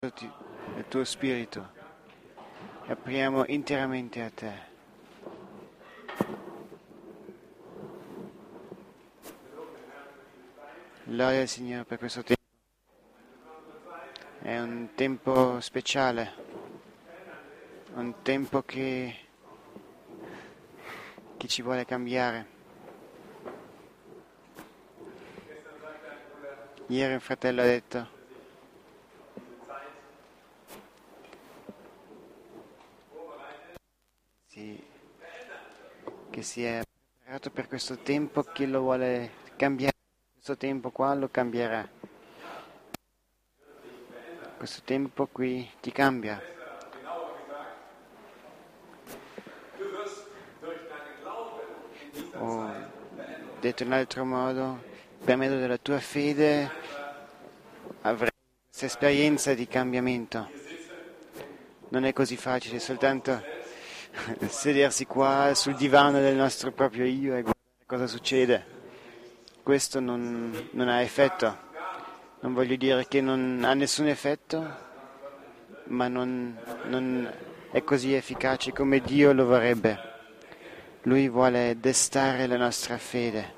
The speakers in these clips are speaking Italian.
il tuo spirito. Apriamo interamente a te. Gloria al Signore per questo tempo. È un tempo speciale, un tempo che ci vuole cambiare. Ieri un fratello ha detto: che si è preparato per questo tempo, che lo vuole cambiare. Questo tempo qua lo cambierà. Questo tempo qui ti cambia. O detto in un altro modo, per mezzo della tua fede avrai questa esperienza di cambiamento. Non è così facile soltanto sedersi qua sul divano del nostro proprio io e guardare cosa succede. Questo non ha effetto. Non voglio dire che non ha nessun effetto, ma non è così efficace come Dio lo vorrebbe. Lui vuole destare la nostra fede.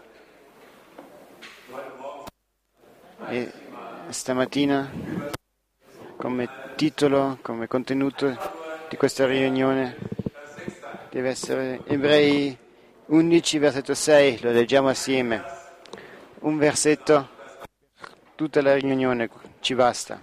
E stamattina, come titolo, come contenuto di questa riunione, deve essere Ebrei 11, versetto 6, lo leggiamo assieme. Un versetto, tutta la riunione ci basta.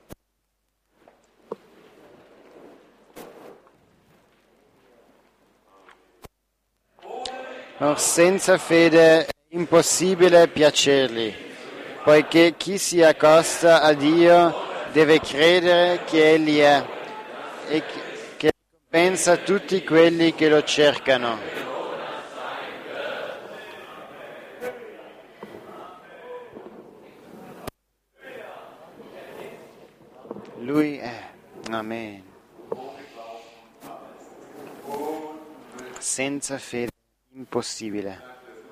Or senza fede è impossibile piacergli, poiché chi si accosta a Dio deve credere che Egli è e che ricompensa tutti quelli che lo cercano. Lui è. Amen. Senza fede è impossibile.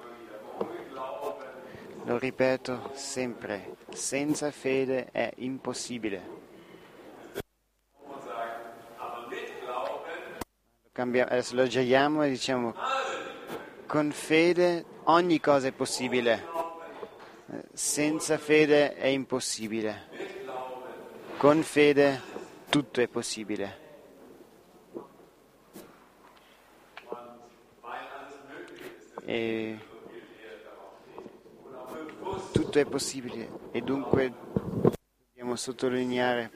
Lo ripeto sempre, senza fede è impossibile. Adesso lo giriamo e diciamo: con fede ogni cosa è possibile, senza fede è impossibile. Con fede tutto è possibile. E tutto è possibile e dunque dobbiamo sottolineare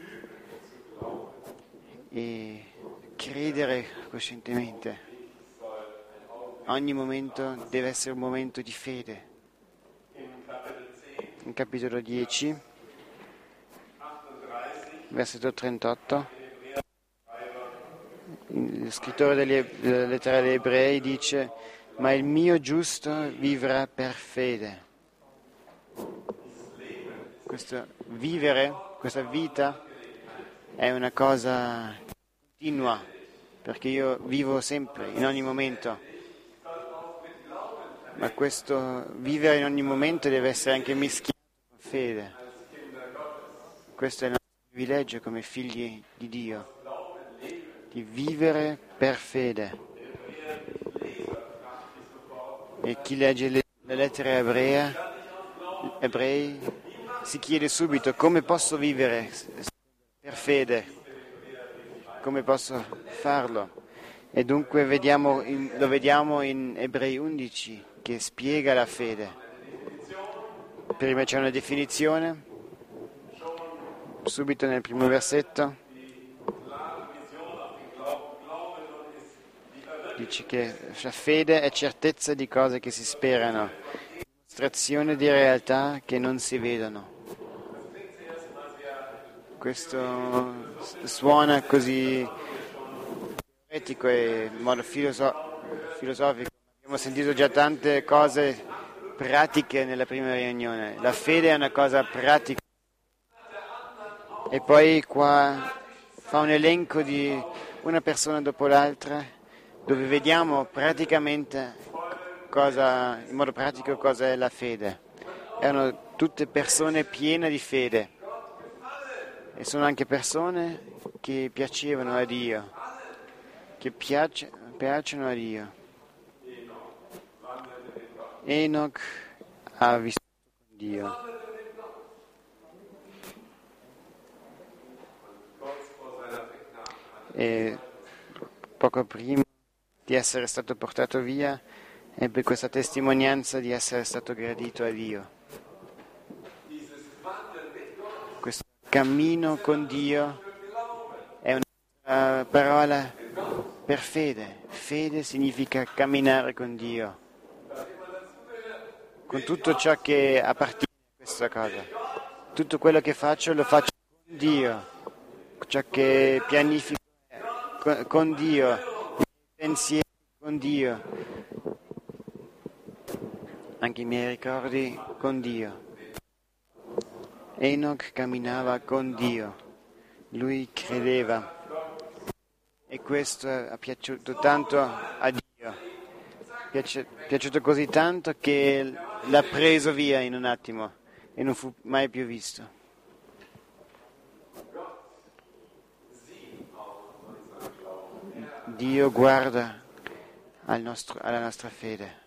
e credere coscientemente. Ogni momento deve essere un momento di fede. In capitolo 10, versetto 38, lo scrittore della lettera agli Ebrei dice: ma il mio giusto vivrà per fede. Questo vivere, questa vita è una cosa continua, perché io vivo sempre, in ogni momento. Ma questo vivere in ogni momento deve essere anche mischiato con fede. Questo è il nostro privilegio come figli di Dio, di vivere per fede. E chi legge le lettere ebrei si chiede subito: come posso vivere per fede? Come posso farlo? E dunque lo vediamo in Ebrei 11 che spiega la fede. Prima c'è una definizione, subito nel primo versetto. Dice che la fede è certezza di cose che si sperano, dimostrazione di realtà che non si vedono. Questo suona così teoretico e in modo filosofico. Abbiamo sentito già tante cose pratiche nella prima riunione. La fede è una cosa pratica. E poi qua fa un elenco di una persona dopo l'altra, dove vediamo praticamente in modo pratico cosa è la fede. Erano tutte persone piene di fede. E sono anche persone che piacevano a Dio, che piacciono a Dio. Enoch ha vissuto con Dio. E poco prima di essere stato portato via, ebbe questa testimonianza di essere stato gradito a Dio. Questo cammino con Dio è una parola per fede. Fede significa camminare con Dio, con tutto ciò che appartiene a questa cosa. Tutto quello che faccio lo faccio con Dio, ciò che pianifico con Dio, i pensieri con Dio, anche i miei ricordi con Dio. Enoch camminava con Dio, lui credeva e questo è piaciuto tanto a Dio, piaciuto così tanto che l'ha preso via in un attimo e non fu mai più visto. Dio guarda alla nostra fede.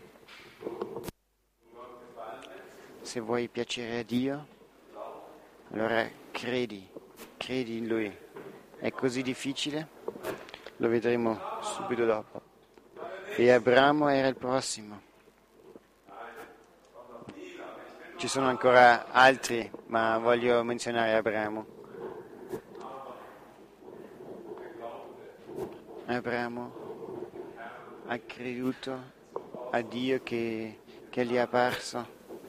Se vuoi piacere a Dio, allora credi in Lui. È così difficile? Lo vedremo subito dopo. E Abramo era il prossimo. Ci sono ancora altri, ma voglio menzionare Abramo. Abramo ha creduto a Dio che gli è apparso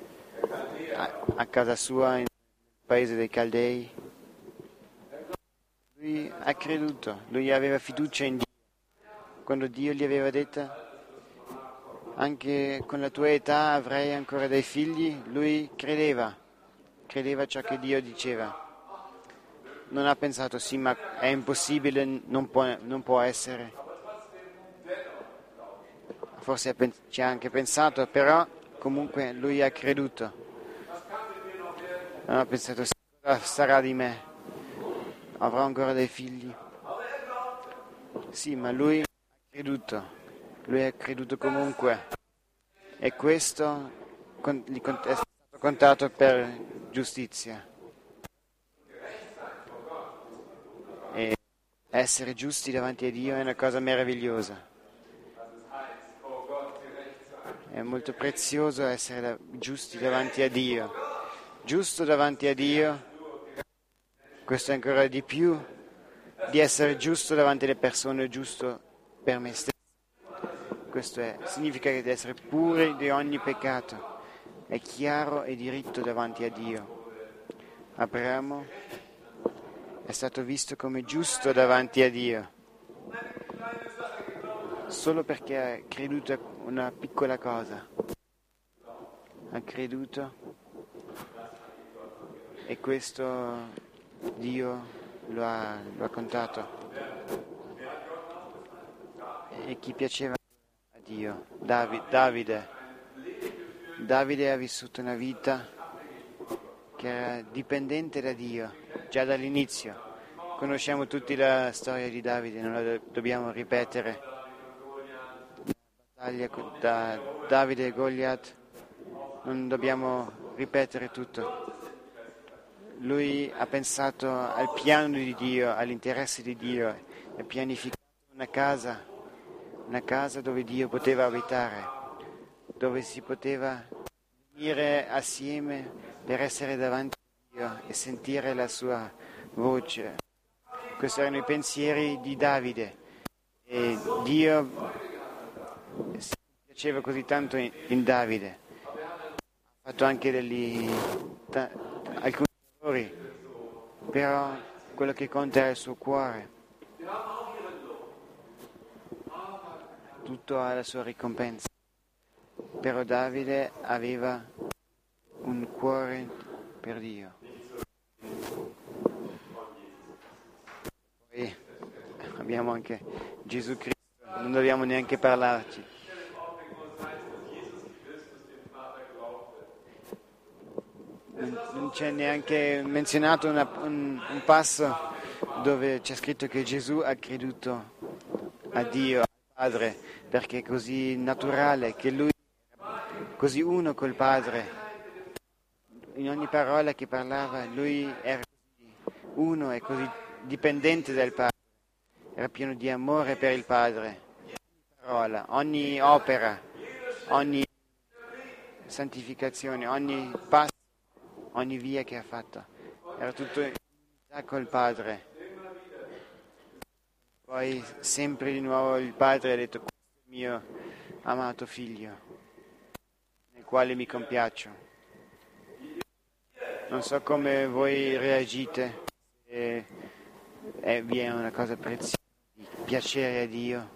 a casa sua nel paese dei Caldei. Lui ha creduto, lui aveva fiducia in Dio. Quando Dio gli aveva detto anche con la tua età avrai ancora dei figli, lui credeva ciò che Dio diceva. Non ha pensato sì, ma è impossibile, non può essere. Forse ci ha anche pensato, però comunque lui ha creduto. Non ha pensato sì, cosa sarà di me? Avrò ancora dei figli? Sì, ma lui ha creduto comunque e questo gli è stato contato per giustizia. E essere giusti davanti a Dio è una cosa meravigliosa. È molto prezioso essere giusti davanti a Dio. Giusto davanti a Dio, questo è ancora di più di essere giusto davanti alle persone, giusto per me stesso. Questo significa di essere puri di ogni peccato. È chiaro e diritto davanti a Dio. Abramo è stato visto come giusto davanti a Dio, solo perché ha creduto a una piccola cosa. Ha creduto e questo Dio lo ha contato. E chi piaceva a Dio? Davide ha vissuto una vita che era dipendente da Dio, già dall'inizio. Conosciamo tutti la storia di Davide, non la dobbiamo ripetere. La battaglia da Davide e Goliat, non dobbiamo ripetere tutto. Lui ha pensato al piano di Dio, all'interesse di Dio e ha pianificato una casa dove Dio poteva abitare, dove si poteva venire assieme per essere davanti a Dio e sentire la sua voce. Questi erano i pensieri di Davide e Dio si piaceva così tanto in Davide. Ha fatto anche alcuni errori, però quello che conta è il suo cuore. Tutto ha la sua ricompensa. Però Davide aveva un cuore per Dio. Poi abbiamo anche Gesù Cristo, non dobbiamo neanche parlarci. Non non c'è neanche menzionato un passo dove c'è scritto che Gesù ha creduto a Dio, al Padre, perché è così naturale che lui è così uno col Padre. In ogni parola che parlava lui era così uno e così dipendente dal Padre, era pieno di amore per il Padre. Parola, ogni opera, ogni santificazione, ogni passo, ogni via che ha fatto, era tutto in unità col Padre. Poi sempre di nuovo il Padre ha detto: questo è il mio amato figlio, nel quale mi compiaccio. Non so come voi reagite, se vi è una cosa preziosa di piacere a Dio.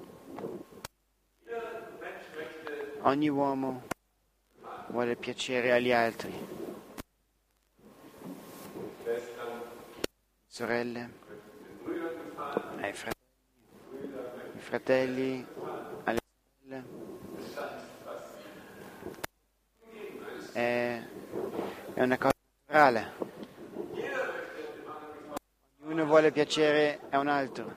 Ogni uomo vuole piacere agli altri. Sorelle, ai fratelli, alle sorelle. È una cosa naturale. Ognuno vuole piacere a un altro.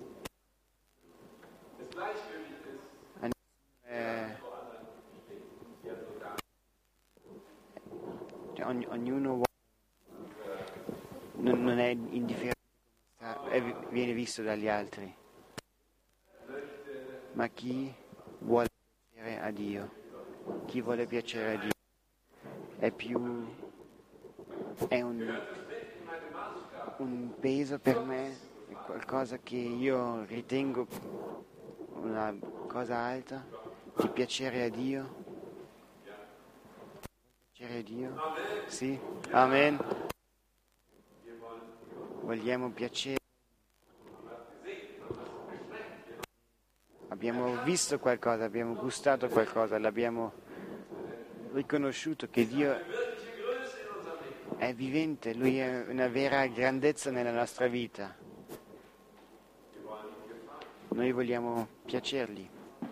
Ognuno vuole, non è indifferente, viene visto dagli altri. Ma chi vuole piacere a Dio, chi vuole piacere a Dio, è un peso per me, è qualcosa che io ritengo una cosa alta, di piacere a Dio. Piacere a Dio? Sì? Amen. Vogliamo piacere. Abbiamo visto qualcosa, abbiamo gustato qualcosa, l'abbiamo riconosciuto che Dio è vivente, Lui è una vera grandezza nella nostra vita. Noi vogliamo piacergli.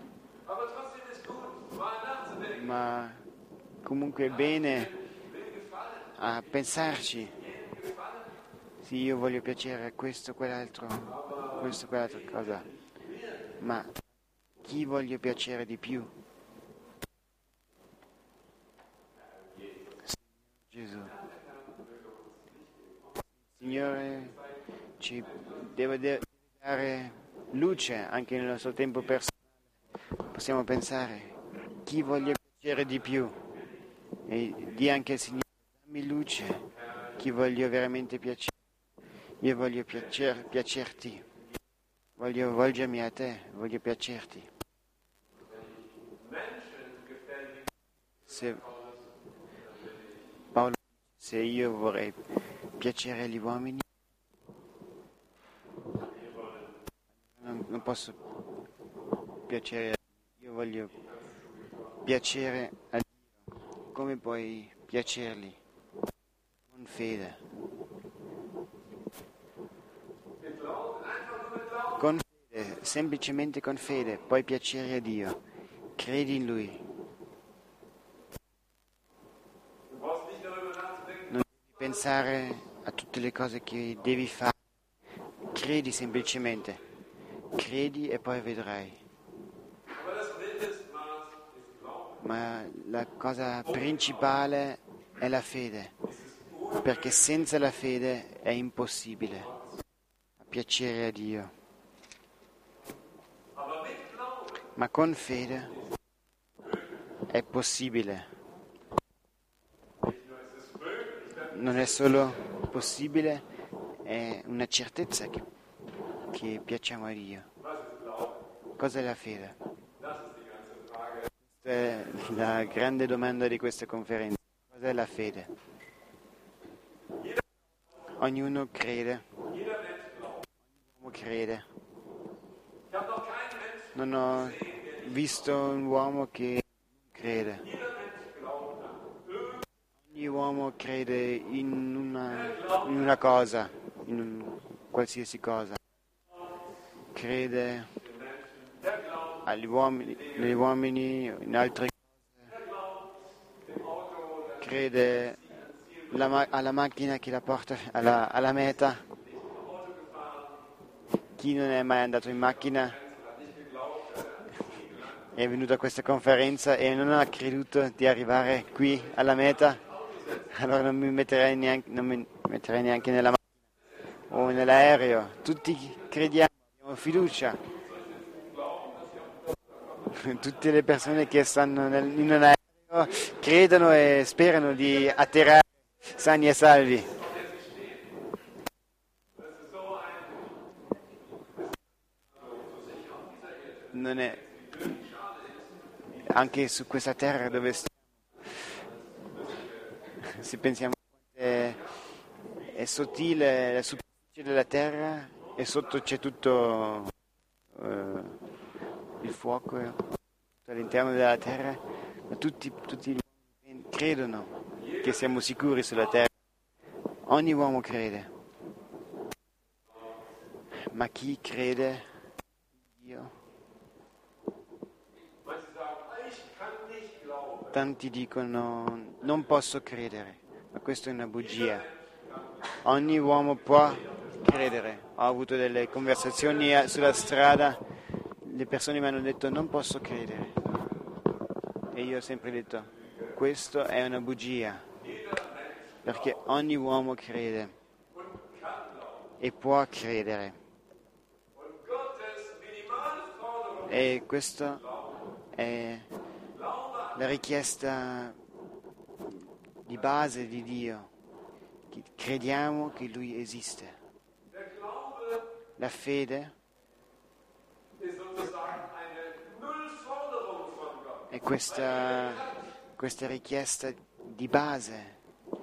Ma comunque è bene a pensarci. Sì, io voglio piacere a questo, quell'altra cosa. Ma chi voglio piacere di più? Gesù. Signore ci deve dare luce anche nel nostro tempo personale. Possiamo pensare chi voglio piacere di più e di anche al Signore: dammi luce, chi voglio veramente piacere. Io voglio piacerti, voglio volgermi a te, voglio piacerti. Se io vorrei piacere agli uomini, non posso piacere a Dio, io voglio piacere a Dio. Come puoi piacerli? Con fede. Con fede, semplicemente con fede, puoi piacere a Dio. Credi in Lui. Non devi pensare a tutte le cose che devi fare. Credi semplicemente. Credi e poi vedrai. Ma la cosa principale è la fede, perché senza la fede è impossibile piacere a Dio. Ma con fede è possibile. Non è solo possibile, è una certezza che piacciamo a Dio. Cos'è la fede? Questa è la grande domanda di questa conferenza. Cos'è la fede? Ognuno crede. Ognuno crede. Non ho visto un uomo che non crede. Ogni uomo crede in una cosa, qualsiasi cosa. Crede negli uomini, in altre cose. Crede alla macchina che la porta alla meta. Chi non è mai andato in macchina è venuto a questa conferenza e non ha creduto di arrivare qui alla meta, allora non mi metterei neanche nella macchina o nell'aereo. Tutti crediamo, abbiamo fiducia. Tutte le persone che stanno in un aereo credono e sperano di atterrare sani e salvi. Non è anche su questa terra dove stiamo, se pensiamo è sottile la superficie della terra e sotto c'è tutto il fuoco all'interno della terra, ma tutti credono che siamo sicuri sulla terra. Ogni uomo crede, ma chi crede in Dio? Tanti dicono non posso credere, ma questa è una bugia. Ogni uomo può credere. Ho avuto delle conversazioni sulla strada, le persone mi hanno detto non posso credere e io ho sempre detto questo è una bugia, perché ogni uomo crede e può credere, e questo è la richiesta di base di Dio. Crediamo che Lui esiste. La fede è questa richiesta di base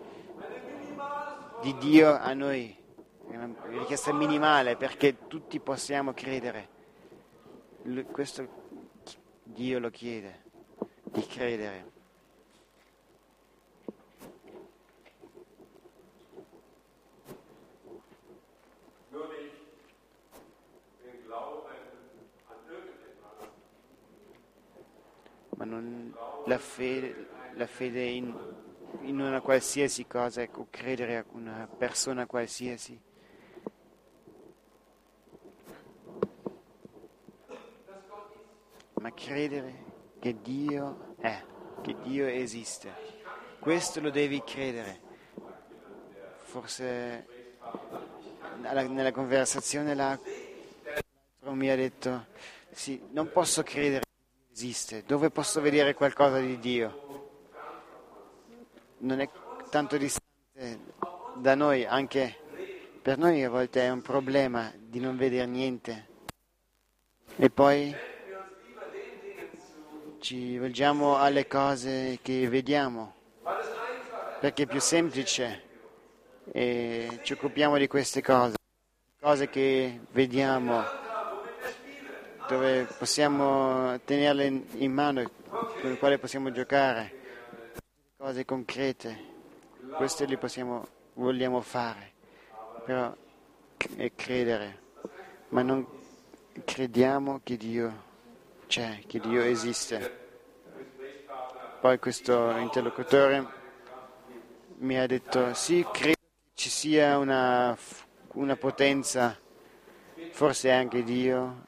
di Dio a noi, è una richiesta minimale perché tutti possiamo credere. Questo Dio lo chiede, di credere. Ma non la fede in una qualsiasi cosa, ecco, credere a una persona qualsiasi. Ma credere che Dio è, che Dio esiste. Questo lo devi credere. Forse nella conversazione l'altro mi ha detto, sì, non posso credere che Dio esiste, dove posso vedere qualcosa di Dio? Non è tanto distante da noi, anche per noi a volte è un problema di non vedere niente. E poi ci volgiamo alle cose che vediamo, perché è più semplice e ci occupiamo di queste cose che vediamo, dove possiamo tenerle in mano, con le quali possiamo giocare, cose concrete, queste le vogliamo fare, però è credere, ma non crediamo che Dio c'è, che Dio esiste. Poi questo interlocutore mi ha detto, sì, credo che ci sia una potenza, forse anche Dio,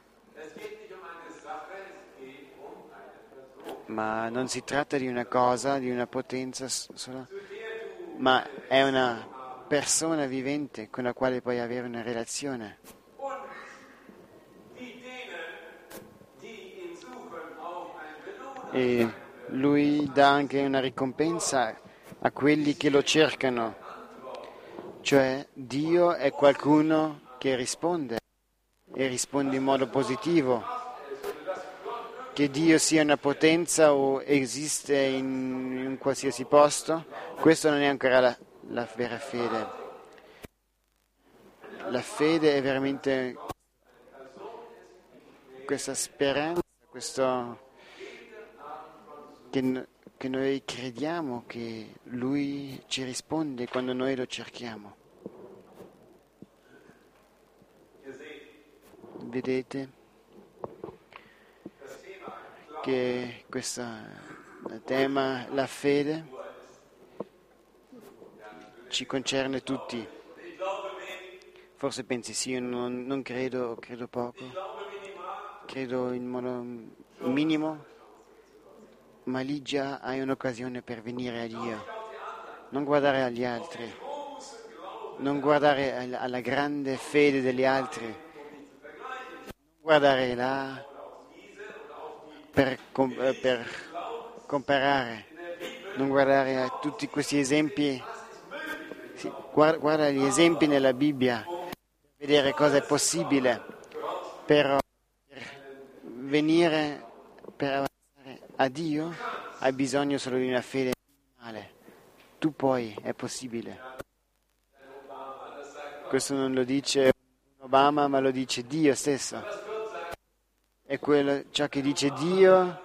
ma non si tratta di una cosa, di una potenza sola, ma è una persona vivente con la quale puoi avere una relazione. E lui dà anche una ricompensa a quelli che lo cercano, cioè Dio è qualcuno che risponde e risponde in modo positivo. Che Dio sia una potenza o esiste in un qualsiasi posto, questo non è ancora la vera fede. La fede è veramente questa speranza, che noi crediamo che Lui ci risponde quando noi lo cerchiamo. Vedete che questo tema, la fede, ci concerne tutti. Forse pensi sì, io non credo, credo poco, credo in modo minimo, ma lì già hai un'occasione per venire a Dio. Non guardare agli altri, non guardare alla grande fede degli altri, non guardare là per comparare, non guardare a tutti questi esempi. Sì, guarda gli esempi nella Bibbia, per vedere cosa è possibile, però per venire, per avanzare a Dio, hai bisogno solo di una fede minimale. Tu puoi, è possibile. Questo non lo dice Obama, ma lo dice Dio stesso. È ciò che dice Dio,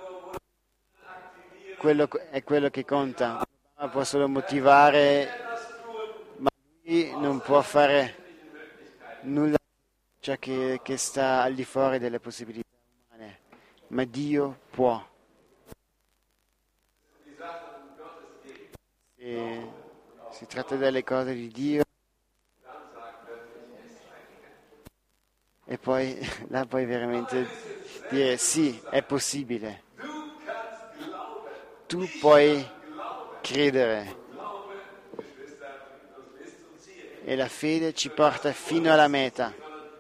è quello che conta. Obama può solo motivare, ma lui non può fare nulla ciò che sta al di fuori delle possibilità umane, ma Dio può. E si tratta delle cose di Dio e poi là puoi veramente dire sì, è possibile. Tu puoi credere e la fede ci porta fino alla meta.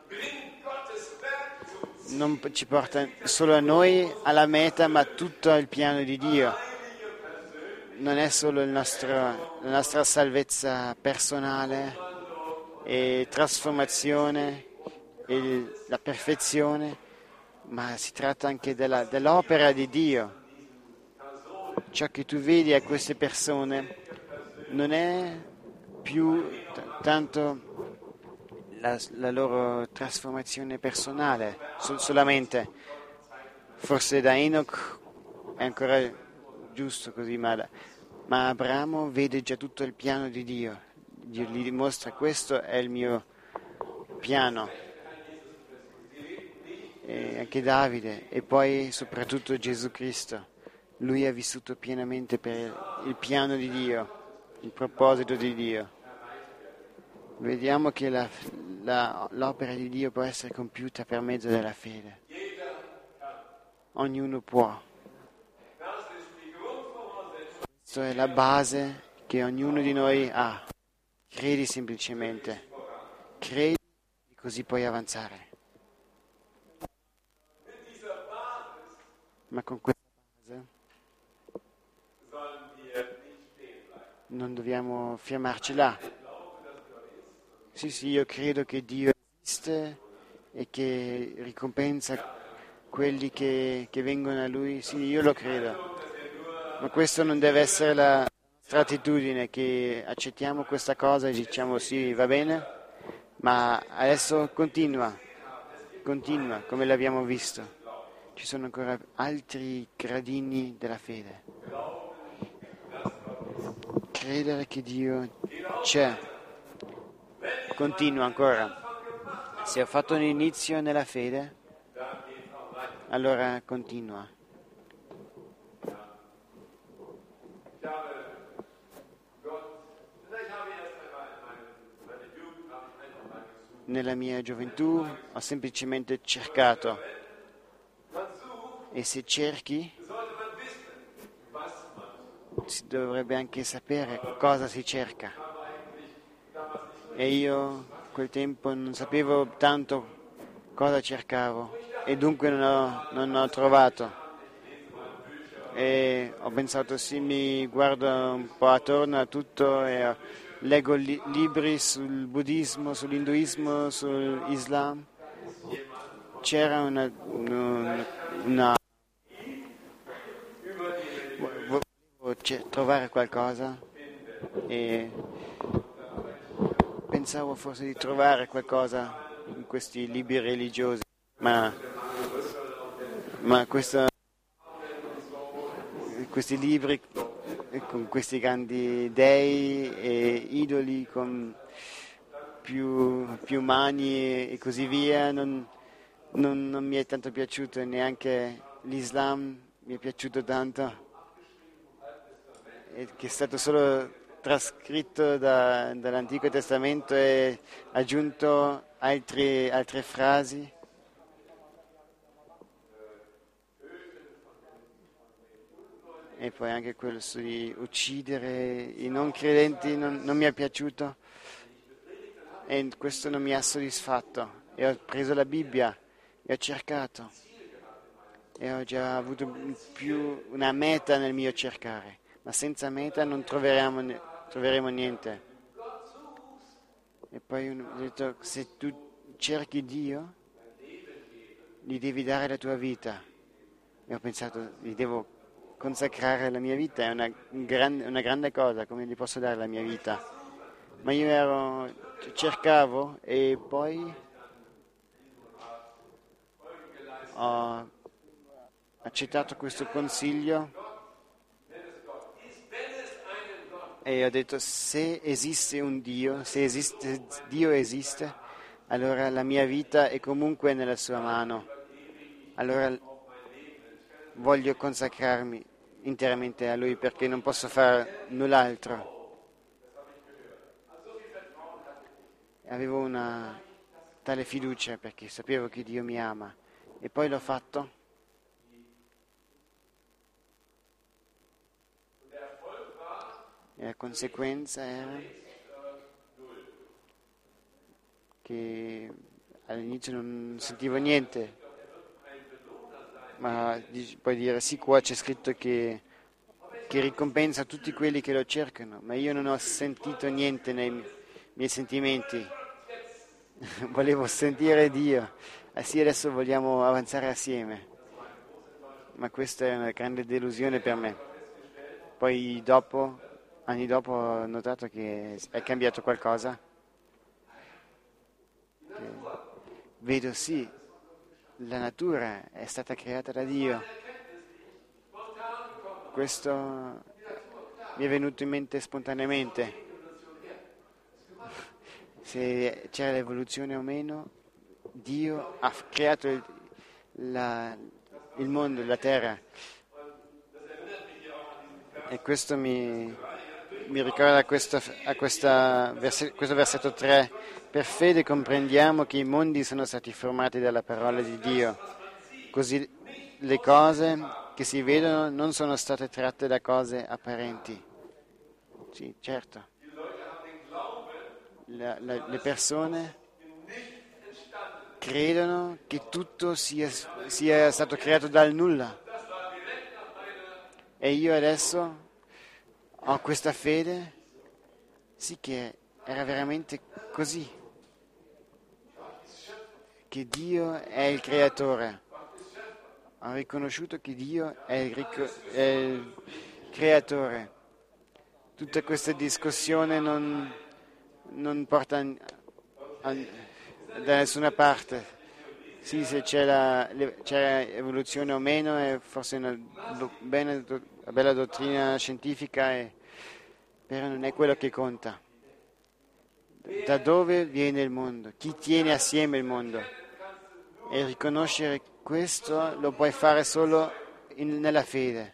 Non ci porta solo a noi alla meta, ma tutto il piano di Dio. Non è solo la nostra salvezza personale e trasformazione e la perfezione, ma si tratta anche dell'opera di Dio. Ciò che tu vedi a queste persone non è più tanto la loro trasformazione personale, solamente. Forse da Enoch è ancora giusto così, ma Abramo vede già tutto il piano di Dio. Dio gli dimostra: questo è il mio piano. E anche Davide, e poi soprattutto Gesù Cristo. Lui ha vissuto pienamente per il piano di Dio, il proposito di Dio. Vediamo che l'opera di Dio può essere compiuta per mezzo della fede. Ognuno può. Questa è la base che ognuno di noi ha. Credi semplicemente. Credi e così puoi avanzare. Ma con questa base non dobbiamo fermarci là. Sì, io credo che Dio esiste e che ricompensa quelli che vengono a Lui. Sì, io lo credo. Ma questo non deve essere la nostra attitudine, che accettiamo questa cosa e diciamo sì, va bene, ma adesso continua come l'abbiamo visto. Ci sono ancora altri gradini della fede. Credere che Dio c'è. Continua ancora. Se ho fatto un inizio nella fede, allora continua. Nella mia gioventù ho semplicemente cercato, e se cerchi si dovrebbe anche sapere cosa si cerca. E io a quel tempo non sapevo tanto cosa cercavo e dunque non ho trovato. E ho pensato sì, mi guardo un po' attorno a tutto e leggo libri sul buddismo, sull'induismo, sull'Islam. C'era volevo trovare qualcosa e pensavo forse di trovare qualcosa in questi libri religiosi, ma questi libri con questi grandi dei e idoli con più mani e così via non mi è tanto piaciuto, neanche l'Islam mi è piaciuto tanto, che è stato solo trascritto dall'Antico Testamento e aggiunto altre frasi. E poi anche quello di uccidere i non credenti non mi è piaciuto e questo non mi ha soddisfatto. E ho preso la Bibbia e ho cercato e ho già avuto più una meta nel mio cercare, ma senza meta non troveremo niente. E poi ho detto, se tu cerchi Dio, gli devi dare la tua vita. E ho pensato, gli devo consacrare la mia vita, è una grande cosa, come gli posso dare la mia vita? Ma io cercavo e poi ho accettato questo consiglio e ho detto, se esiste un Dio, Dio esiste, allora la mia vita è comunque nella sua mano. Allora voglio consacrarmi interamente a Lui perché non posso fare null'altro. Avevo una tale fiducia perché sapevo che Dio mi ama e poi l'ho fatto. E la conseguenza era che all'inizio non sentivo niente, ma puoi dire sì, qua c'è scritto che ricompensa tutti quelli che lo cercano, ma io non ho sentito niente nei miei sentimenti. Volevo sentire Dio. Sì, adesso vogliamo avanzare assieme, ma questa è una grande delusione per me. Poi anni dopo ho notato che è cambiato qualcosa. Vedo sì, la natura è stata creata da Dio. Questo mi è venuto in mente spontaneamente. Se c'è l'evoluzione o meno, Dio ha creato il mondo, la terra. E questo mi ricorda questo versetto 3. Per fede comprendiamo che i mondi sono stati formati dalla parola di Dio. Così le cose che si vedono non sono state tratte da cose apparenti. Sì, certo. Le persone credono che tutto sia stato creato dal nulla. E io adesso ho questa fede, sì, che era veramente così, che Dio è il creatore. Ho riconosciuto che Dio è il creatore. Tutta questa discussione non porta da nessuna parte. Sì, se c'è evoluzione o meno è forse una bella dottrina scientifica, però non è quello che conta. Da dove viene il mondo? Chi tiene assieme il mondo? E riconoscere questo lo puoi fare solo nella fede.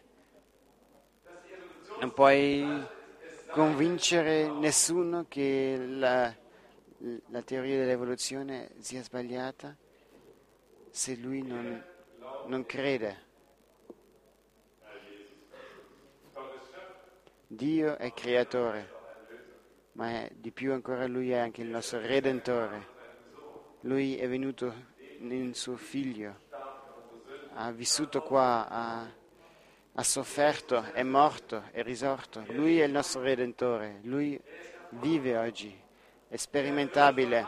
Non puoi convincere nessuno che la teoria dell'evoluzione sia sbagliata se lui non crede. Dio è creatore, ma di più ancora Lui è anche il nostro Redentore. Lui è venuto in suo Figlio, ha vissuto qua, ha sofferto, è morto, è risorto. Lui è il nostro Redentore, Lui vive oggi, è sperimentabile.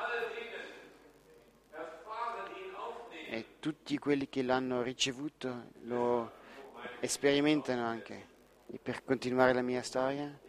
E tutti quelli che l'hanno ricevuto lo sperimentano anche. E per continuare la mia storia,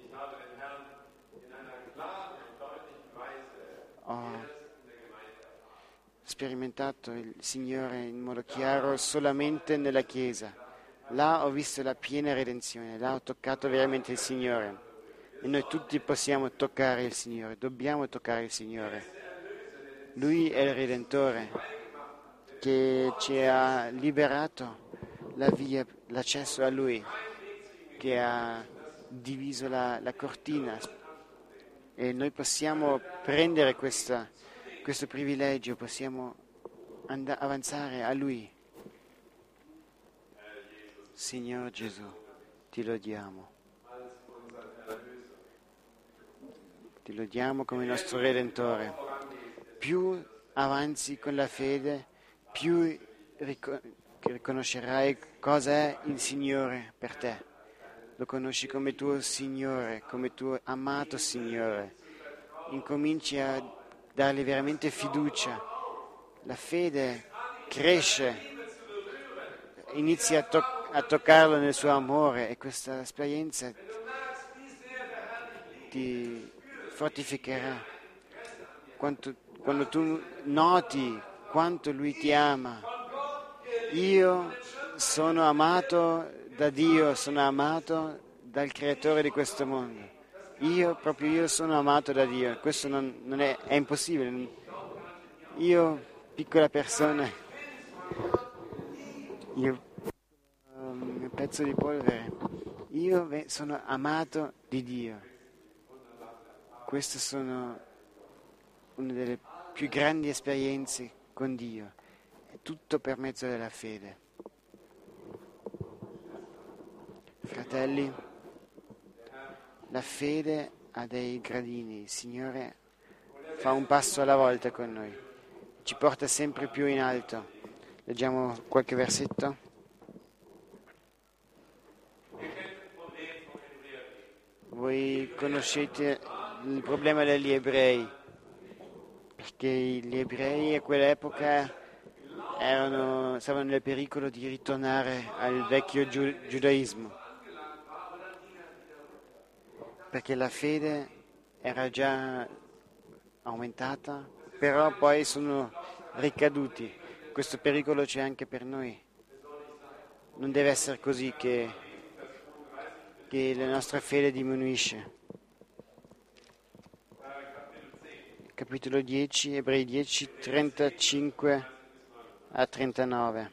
ho sperimentato il Signore in modo chiaro solamente nella Chiesa. Là ho visto la piena redenzione, là ho toccato veramente il Signore. E noi tutti possiamo toccare il Signore, dobbiamo toccare il Signore. Lui è il Redentore che ci ha liberato la via, l'accesso a Lui, che ha diviso la cortina E noi possiamo prendere questo privilegio, possiamo avanzare a Lui. Signor Gesù, ti lodiamo. Ti lodiamo come il nostro Redentore. Più avanzi con la fede, più riconoscerai cosa è il Signore per te. Lo conosci come tuo Signore, come tuo amato Signore. Incominci a dargli veramente fiducia. La fede cresce, inizi a toccarlo nel suo amore, e questa esperienza ti fortificherà. Quando tu noti quanto Lui ti ama. Io sono amato da Dio, sono amato dal Creatore di questo mondo. Proprio io sono amato da Dio. Questo non è impossibile. Io, piccola persona, un pezzo di polvere, io sono amato di Dio. Queste sono una delle più grandi esperienze con Dio. È tutto per mezzo della fede. Fratelli, la fede ha dei gradini. Il Signore fa un passo alla volta con noi, ci porta sempre più in alto. Leggiamo qualche versetto. Voi conoscete il problema degli ebrei, perché gli ebrei a quell'epoca stavano nel pericolo di ritornare al vecchio giudaismo, perché la fede era già aumentata, però poi sono ricaduti. Questo pericolo c'è anche per noi. Non deve essere così che la nostra fede diminuisce. Capitolo 10, Ebrei 10, 35 a 39.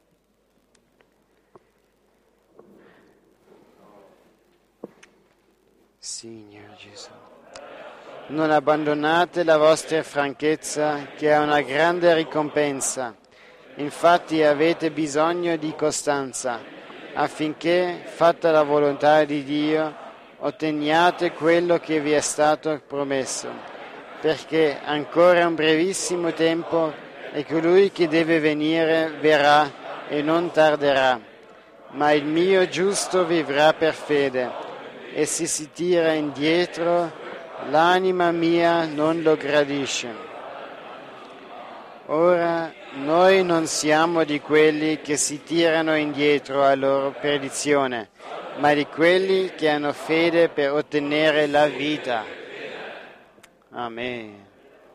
Signor Gesù, non abbandonate la vostra franchezza, che ha una grande ricompensa. Infatti avete bisogno di costanza, affinché, fatta la volontà di Dio, otteniate quello che vi è stato promesso. Perché ancora un brevissimo tempo e colui che deve venire verrà e non tarderà. Ma il mio giusto vivrà per fede, e se si tira indietro, l'anima mia non lo gradisce. Ora noi non siamo di quelli che si tirano indietro a loro perdizione, ma di quelli che hanno fede per ottenere la vita. Amen.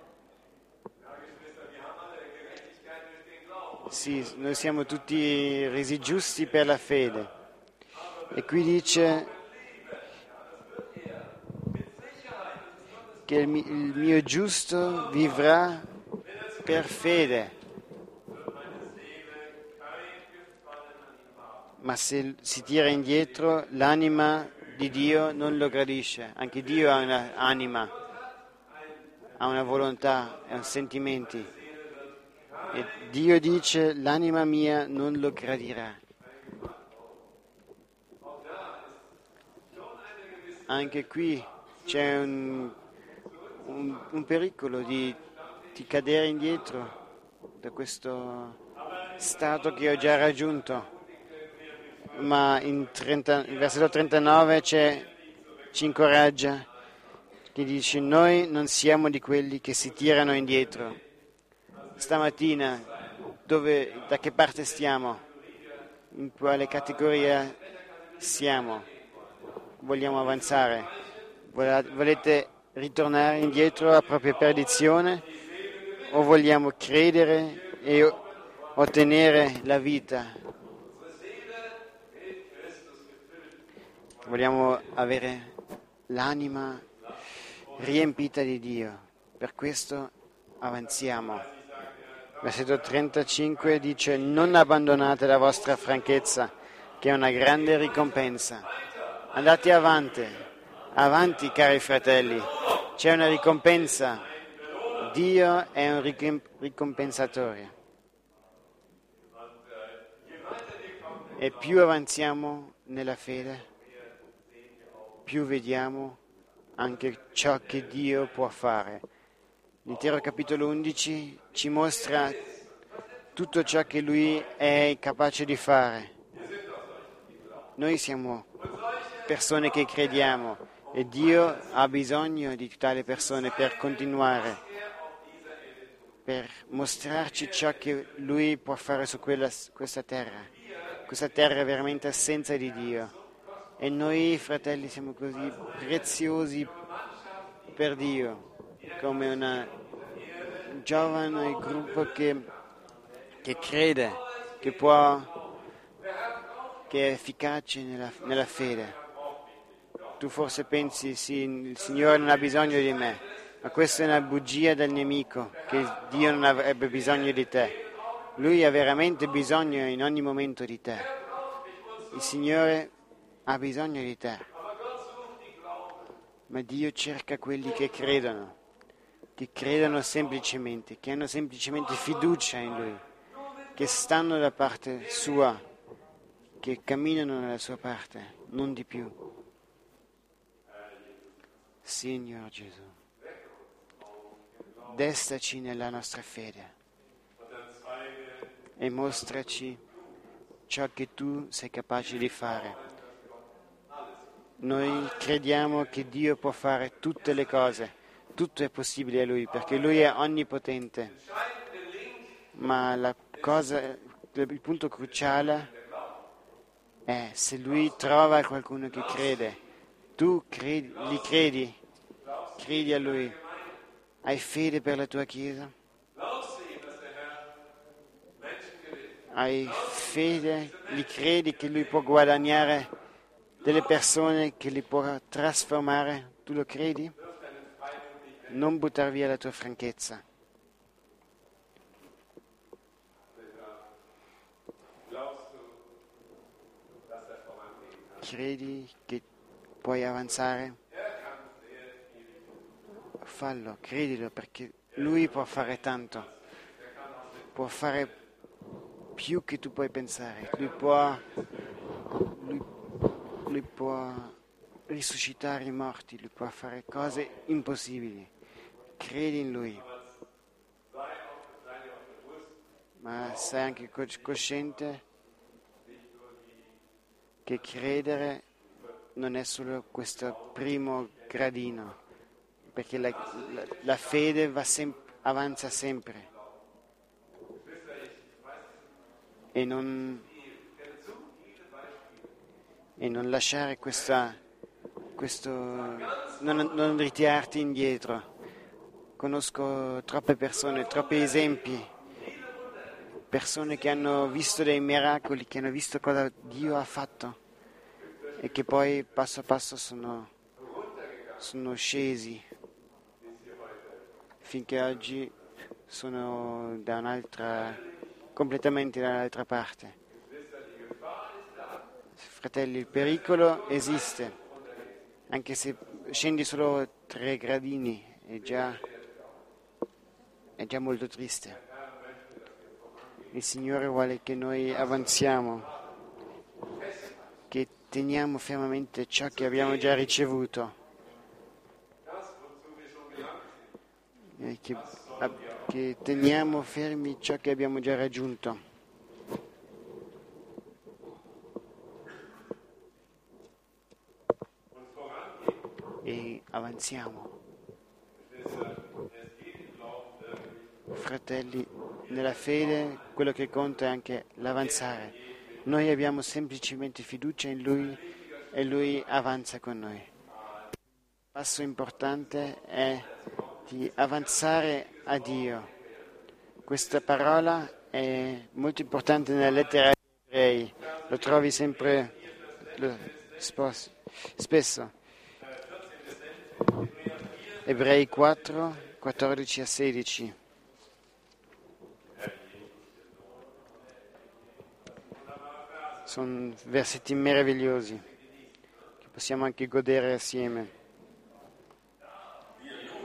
Sì, noi siamo tutti resi giusti per la fede. E qui dice che il mio giusto vivrà per fede. Ma se si tira indietro, l'anima di Dio non lo gradisce. Anche Dio ha un'anima, ha una volontà, ha sentimenti. E Dio dice: l'anima mia non lo gradirà. Anche qui c'è un pericolo di cadere indietro da questo stato che ho già raggiunto. Ma il versetto 39 ci incoraggia, che dice: noi non siamo di quelli che si tirano indietro. Stamattina da che parte stiamo? In quale categoria siamo? Vogliamo avanzare? Volete ritornare indietro a propria perdizione, o vogliamo credere e ottenere la vita? Vogliamo avere l'anima riempita di Dio. Per questo avanziamo. Versetto 35 dice: non abbandonate la vostra franchezza, che è una grande ricompensa. Andate avanti cari fratelli, c'è una ricompensa. Dio è un ricompensatore. E più avanziamo nella fede, più vediamo anche ciò che Dio può fare. L'intero capitolo 11 ci mostra tutto ciò che Lui è capace di fare. Noi siamo persone che crediamo e Dio ha bisogno di tali persone per continuare, per mostrarci ciò che Lui può fare su questa terra. Questa terra è veramente assenza di Dio e noi, fratelli, siamo così preziosi per Dio, come un giovane gruppo che crede, che è efficace nella fede. Tu forse pensi, sì, il Signore non ha bisogno di me, ma questa è una bugia del nemico, che Dio non avrebbe bisogno di te. Lui ha veramente bisogno in ogni momento di te. Il Signore ha bisogno di te. Ma Dio cerca quelli che credono semplicemente, che hanno semplicemente fiducia in Lui, che stanno da parte sua, che camminano nella sua parte, non di più. Signor Gesù, destaci nella nostra fede e mostraci ciò che tu sei capace di fare. Noi crediamo che Dio può fare tutte le cose, tutto è possibile a Lui, perché Lui è onnipotente. Ma il punto cruciale è se Lui trova qualcuno che crede, tu gli credi a Lui, hai fede per la tua Chiesa? Hai fede, gli credi che Lui può guadagnare delle persone, che li può trasformare? Tu lo credi? Non buttare via la tua franchezza. Credi che puoi avanzare? Fallo, credilo, perché Lui può fare tanto. Può fare più che tu puoi pensare. Lui può risuscitare i morti, Lui può fare cose impossibili. Credi in Lui. Ma sei anche cosciente che credere non è solo questo primo gradino, perché la fede avanza sempre. E non lasciare non ritirarti indietro. Conosco troppe persone, troppi esempi, persone che hanno visto dei miracoli, che hanno visto cosa Dio ha fatto e che poi passo a passo sono scesi, finché oggi sono completamente dall'altra parte. Fratelli, il pericolo esiste, anche se scendi solo 3 gradini, è già molto triste. Il Signore vuole che noi avanziamo, che teniamo fermamente ciò che abbiamo già ricevuto, e che teniamo fermi ciò che abbiamo già raggiunto. E avanziamo. Fratelli, nella fede quello che conta è anche l'avanzare. Noi abbiamo semplicemente fiducia in Lui e Lui avanza con noi. Il passo importante è di avanzare a Dio. Questa parola è molto importante nella lettera agli Ebrei, lo trovi sempre spesso. Ebrei 4, 14 a 16. Sono versetti meravigliosi che possiamo anche godere assieme.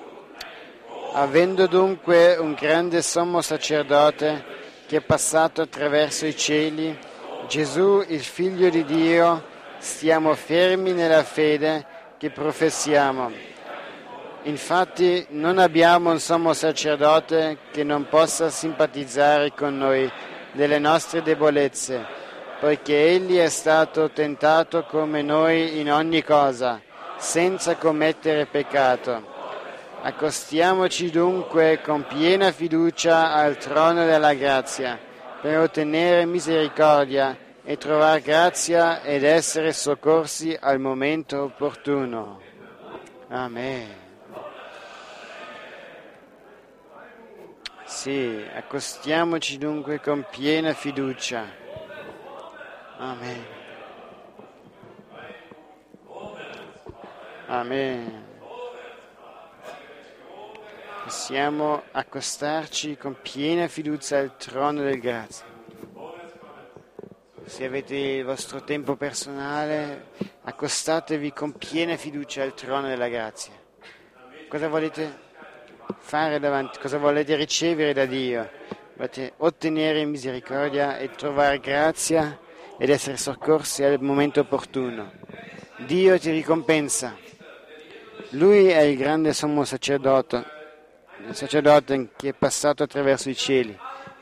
Avendo dunque un grande sommo sacerdote che è passato attraverso i cieli, Gesù, il Figlio di Dio, stiamo fermi nella fede che professiamo. Infatti non abbiamo un sommo sacerdote che non possa simpatizzare con noi delle nostre debolezze, poiché egli è stato tentato come noi in ogni cosa, senza commettere peccato. Accostiamoci dunque con piena fiducia al trono della grazia, per ottenere misericordia e trovare grazia ed essere soccorsi al momento opportuno. Amen. Sì, accostiamoci dunque con piena fiducia. Amen. Amen. Possiamo accostarci con piena fiducia al trono del grazia. Se avete il vostro tempo personale, accostatevi con piena fiducia al trono della grazia. Cosa volete fare davanti? Cosa volete ricevere da Dio? Volete ottenere misericordia e trovare grazia ed essere soccorsi al momento opportuno. Dio ti ricompensa. Lui è il grande sommo sacerdote, il sacerdote che è passato attraverso i cieli.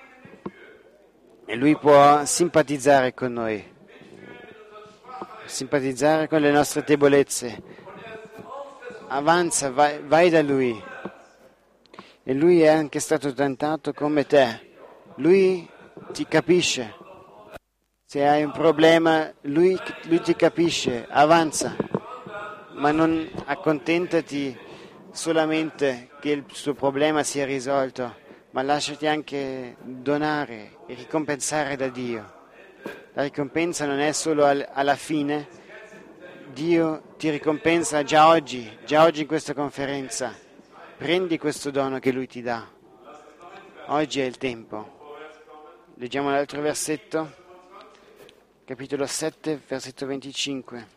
E lui può simpatizzare con noi, simpatizzare con le nostre debolezze. Avanza, vai da lui. E lui è anche stato tentato come te. Lui ti capisce. Se hai un problema, lui ti capisce. Avanza. Ma non accontentati solamente che il suo problema sia risolto, ma lasciati anche donare e ricompensare da Dio. La ricompensa non è solo alla fine, Dio ti ricompensa già oggi in questa conferenza. Prendi questo dono che Lui ti dà. Oggi è il tempo. Leggiamo l'altro versetto, capitolo 7, versetto 25.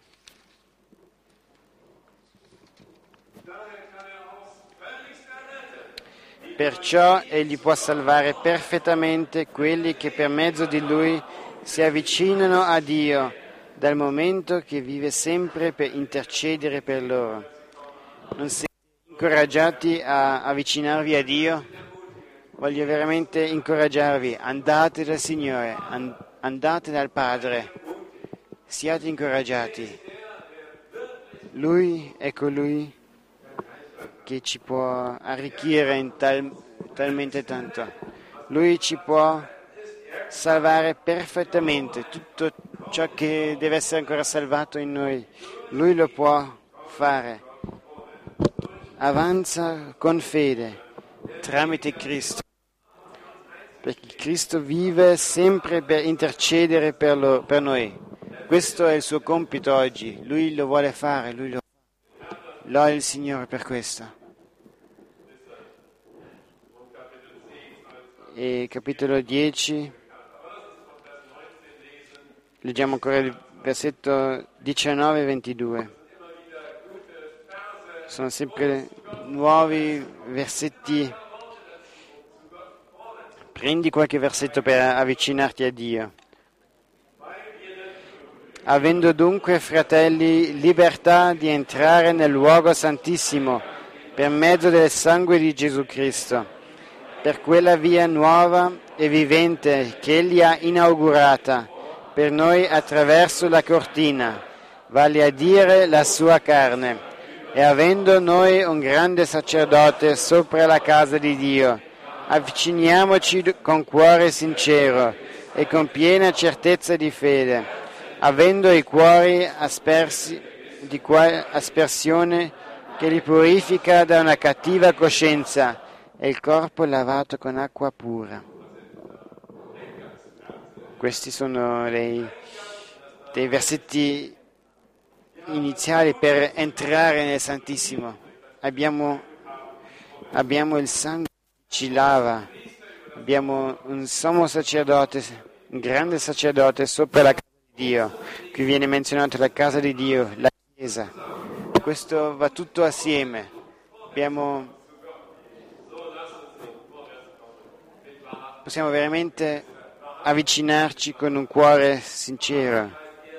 Perciò egli può salvare perfettamente quelli che per mezzo di lui si avvicinano a Dio, dal momento che vive sempre per intercedere per loro. Non siete incoraggiati a avvicinarvi a Dio? Voglio veramente incoraggiarvi. Andate dal Signore, andate dal Padre. Siate incoraggiati. Lui è colui che ci può arricchire in talmente tanto. Lui ci può salvare perfettamente tutto ciò che deve essere ancora salvato in noi. Lui lo può fare. Avanza con fede tramite Cristo, perché Cristo vive sempre per intercedere per noi. Questo è il suo compito oggi. Lui lo vuole fare, Lode il Signore per questo. E capitolo 10, leggiamo ancora il versetto 19 e 22. Sono sempre nuovi versetti. Prendi qualche versetto per avvicinarti a Dio. Avendo dunque, fratelli, libertà di entrare nel luogo santissimo per mezzo del sangue di Gesù Cristo, per quella via nuova e vivente che Egli ha inaugurata per noi attraverso la cortina, vale a dire la sua carne, e avendo noi un grande sacerdote sopra la casa di Dio, avviciniamoci con cuore sincero e con piena certezza di fede, avendo i cuori aspersi di aspersione che li purifica da una cattiva coscienza e il corpo lavato con acqua pura. Questi sono dei versetti iniziali per entrare nel Santissimo. Abbiamo il sangue che ci lava, abbiamo un sommo sacerdote, un grande sacerdote sopra la casa di Dio. Qui viene menzionata la casa di Dio, la Chiesa. Questo va tutto assieme. Abbiamo possiamo veramente avvicinarci con un cuore sincero.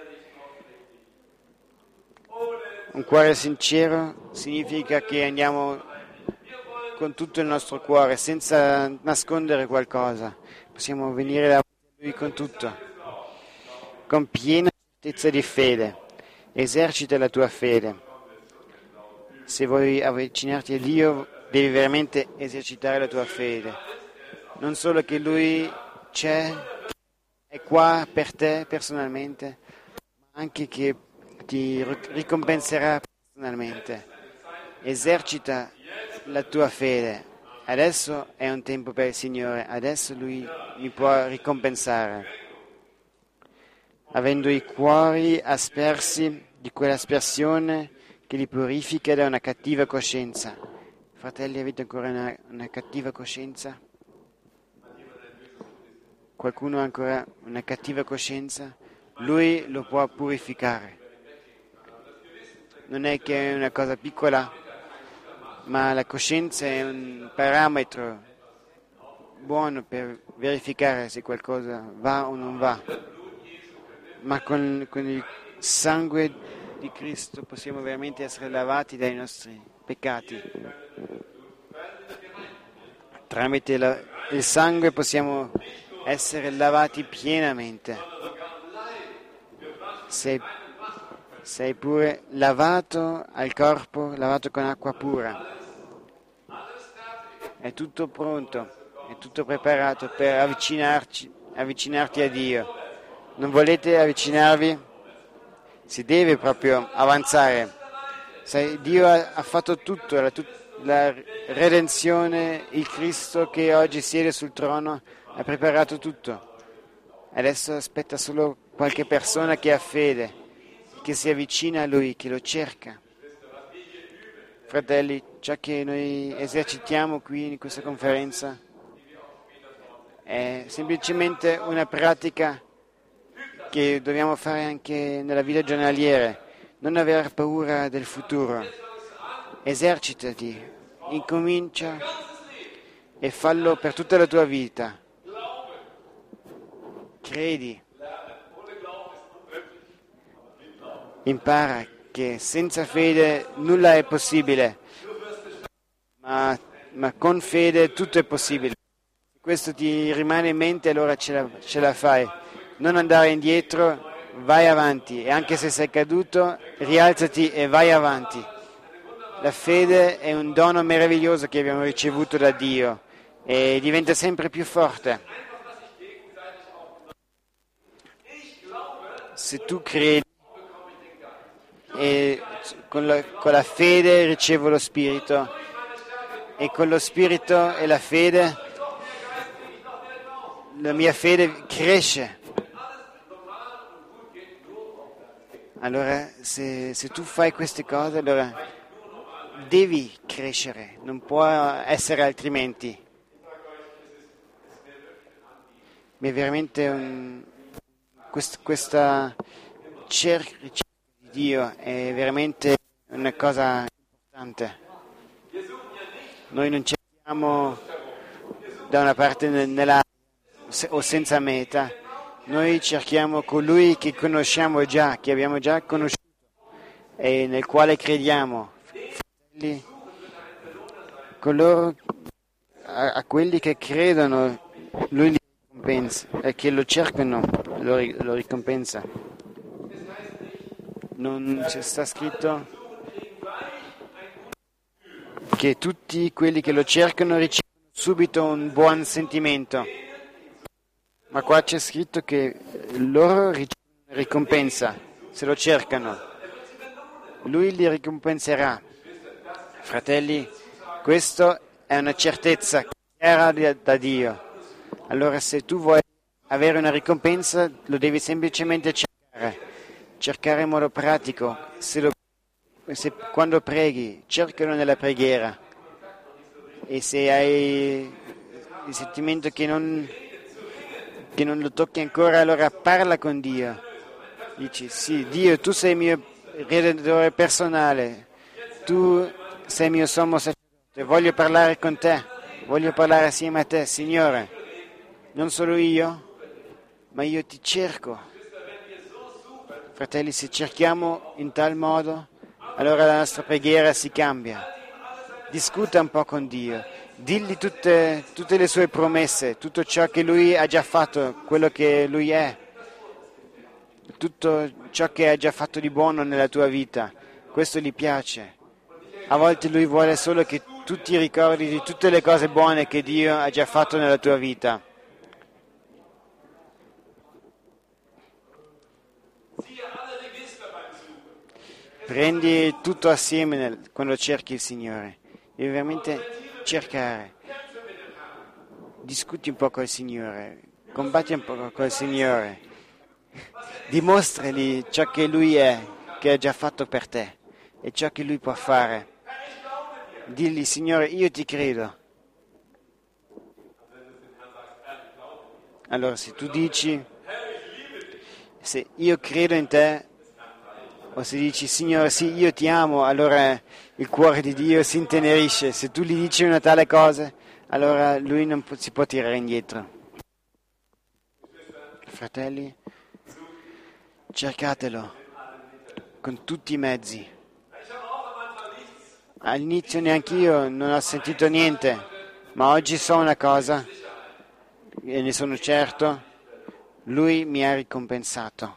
Un cuore sincero significa che andiamo con tutto il nostro cuore, senza nascondere qualcosa. Possiamo venire davanti a Lui con tutto, con piena certezza di fede. Esercita la tua fede. Se vuoi avvicinarti a Dio, devi veramente esercitare la tua fede. Non solo che Lui c'è, è qua per te personalmente, ma anche che ti ricompenserà personalmente. Esercita la tua fede. Adesso è un tempo per il Signore, adesso Lui mi può ricompensare. Avendo i cuori aspersi di quell'aspersione che li purifica da una cattiva coscienza. Fratelli, avete ancora una cattiva coscienza? Qualcuno ha ancora una cattiva coscienza? Lui lo può purificare. Non è che è una cosa piccola, ma la coscienza è un parametro buono per verificare se qualcosa va o non va. Ma con il sangue di Cristo possiamo veramente essere lavati dai nostri peccati. Tramite il sangue possiamo essere lavati pienamente. Sei pure lavato al corpo, lavato con acqua pura. È tutto pronto, è tutto preparato per avvicinarti a Dio. Non volete avvicinarvi? Si deve proprio avanzare. Dio ha fatto tutto, la redenzione, il Cristo che oggi siede sul trono, ha preparato tutto. Adesso aspetta solo qualche persona che ha fede, che si avvicina a Lui, che lo cerca. Fratelli, ciò che noi esercitiamo qui in questa conferenza è semplicemente una pratica che dobbiamo fare anche nella vita giornaliera. Non aver paura del futuro. Esercitati, incomincia e fallo per tutta la tua vita. Credi. Impara che senza fede nulla è possibile, ma con fede tutto è possibile. Se questo ti rimane in mente, allora ce la fai. Non andare indietro, vai avanti, e anche se sei caduto, rialzati e vai avanti. La fede è un dono meraviglioso che abbiamo ricevuto da Dio e diventa sempre più forte. Se tu credi e con la fede ricevo lo Spirito e con lo Spirito e la fede la mia fede cresce. Allora se tu fai queste cose, allora devi crescere, non può essere altrimenti. Ma è veramente questa ricerca di Dio è veramente una cosa importante. Noi non cerchiamo da una parte nell'aria o senza meta, noi cerchiamo colui che conosciamo già, che abbiamo già conosciuto e nel quale crediamo. Fratelli, coloro a quelli che credono, lui li ricompensa, e che lo cercano, lo ricompensa. Non c'è sta scritto che tutti quelli che lo cercano ricevono subito un buon sentimento, ma qua c'è scritto che loro ricevono ricompensa se lo cercano. Lui li ricompenserà. Fratelli, questa è una certezza chiara da Dio. Allora se tu vuoi avere una ricompensa, lo devi semplicemente cercare in modo pratico. Quando preghi, cercalo nella preghiera, e se hai il sentimento che non lo tocchi ancora, allora parla con Dio. Dici: sì, Dio, tu sei il mio redentore personale, tu sei il mio sommo sacerdote, voglio parlare con te, voglio parlare assieme a te, Signore. non solo io, ma io ti cerco. Fratelli, se cerchiamo in tal modo, allora la nostra preghiera si cambia. Discuta un po' con Dio, digli tutte le sue promesse, tutto ciò che Lui ha già fatto, quello che Lui è, tutto ciò che ha già fatto di buono nella tua vita. Questo gli piace. A volte Lui vuole solo che tu ti ricordi di tutte le cose buone che Dio ha già fatto nella tua vita. Prendi tutto assieme quando cerchi il Signore. Devi veramente cercare. Discuti un po' col Signore. Combatti un po' col Signore. Dimostragli ciò che Lui è, che ha già fatto per te e ciò che Lui può fare. Digli, Signore, io ti credo. Allora, se tu dici, se io credo in te, o se dici, Signore, sì, io ti amo, allora il cuore di Dio si intenerisce. Se tu gli dici una tale cosa, allora Lui non si può tirare indietro. Fratelli, cercatelo con tutti i mezzi. All'inizio neanch'io non ho sentito niente, ma oggi so una cosa, e ne sono certo, Lui mi ha ricompensato.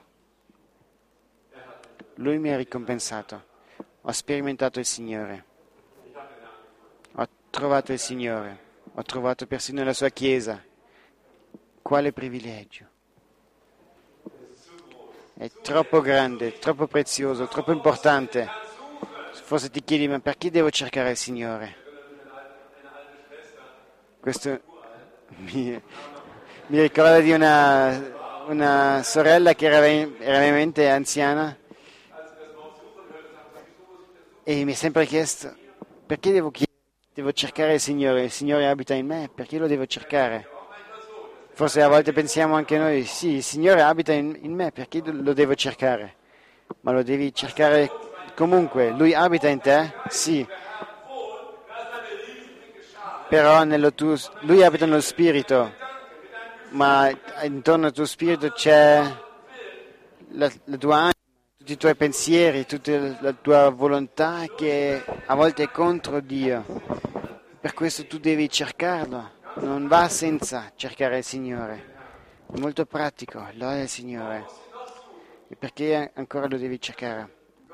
Lui mi ha ricompensato. Ho sperimentato il Signore. Ho trovato il Signore. Ho trovato persino la sua Chiesa. Quale privilegio. È troppo grande, troppo prezioso, troppo importante. Forse ti chiedi, ma perché devo cercare il Signore? Questo mi ricorda di una sorella che era veramente anziana e mi ha sempre chiesto, perché devo cercare il Signore? Il Signore abita in me, perché lo devo cercare? Forse a volte pensiamo anche noi, sì, il Signore abita in me, perché lo devo cercare? Ma lo devi cercare comunque. Lui abita in te? Sì. Però lui abita nello spirito, ma intorno al tuo spirito c'è la tua anima, tutti i tuoi pensieri, tutta la tua volontà che a volte è contro Dio. Per questo tu devi cercarlo. Non va senza cercare il Signore. È molto pratico, lode il Signore. E perché ancora lo devi cercare?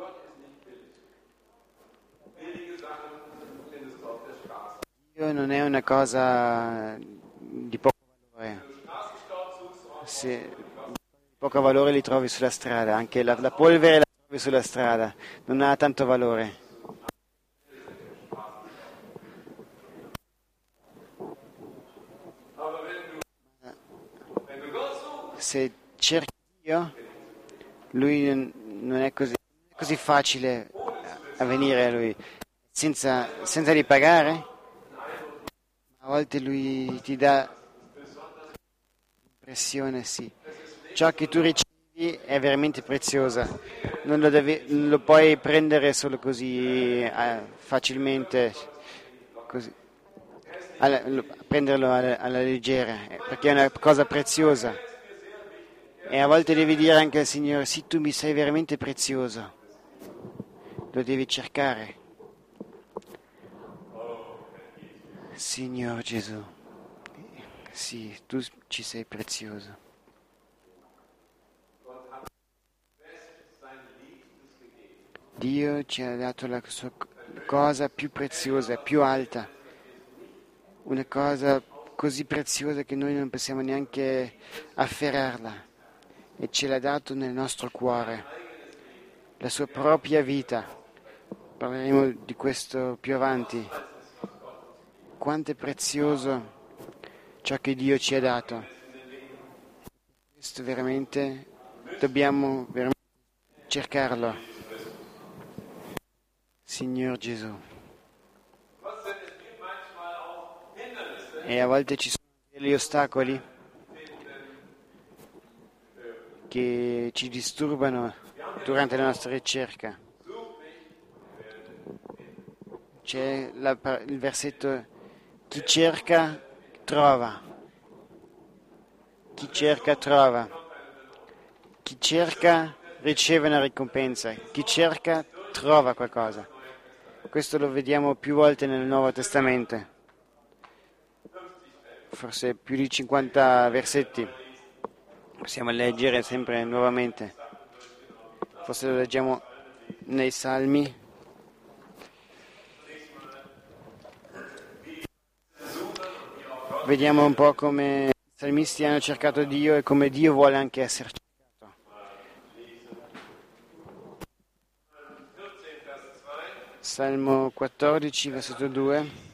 Dio non è una cosa di poco valore. Se di poco valore li trovi sulla strada, anche la polvere la trovi sulla strada, non ha tanto valore. Se cerchi Dio, Lui non è così facile a venire a Lui, senza di pagare. A volte Lui ti dà l'impressione, sì. Ciò che tu ricevi è veramente preziosa, non lo puoi prendere solo così facilmente, così, prenderlo alla leggera, perché è una cosa preziosa. E a volte devi dire anche al Signore, sì, tu mi sei veramente prezioso, lo devi cercare. Signor Gesù, sì, tu ci sei prezioso. Dio ci ha dato la sua cosa più preziosa, più alta, una cosa così preziosa che noi non possiamo neanche afferrarla e ce l'ha dato nel nostro cuore, la sua propria vita. Parleremo di questo più avanti. Quanto è prezioso ciò che Dio ci ha dato. Questo veramente dobbiamo veramente cercarlo. Signor Gesù. E a volte ci sono degli ostacoli che ci disturbano durante la nostra ricerca. C'è il versetto: chi cerca trova, chi cerca trova, chi cerca riceve una ricompensa, chi cerca trova qualcosa. Questo lo vediamo più volte nel Nuovo Testamento, forse più di 50 versetti. Possiamo leggere sempre nuovamente, forse lo leggiamo nei Salmi. Vediamo un po' come i salmisti hanno cercato Dio e come Dio vuole anche essere cercato. Salmo 14, versetto 2.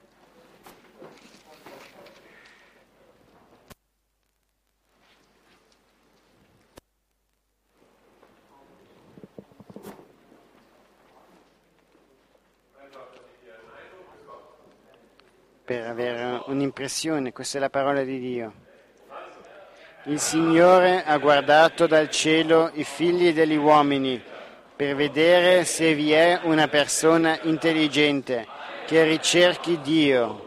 Per avere un'impressione, questa è la parola di Dio. Il Signore ha guardato dal cielo i figli degli uomini per vedere se vi è una persona intelligente che ricerchi Dio.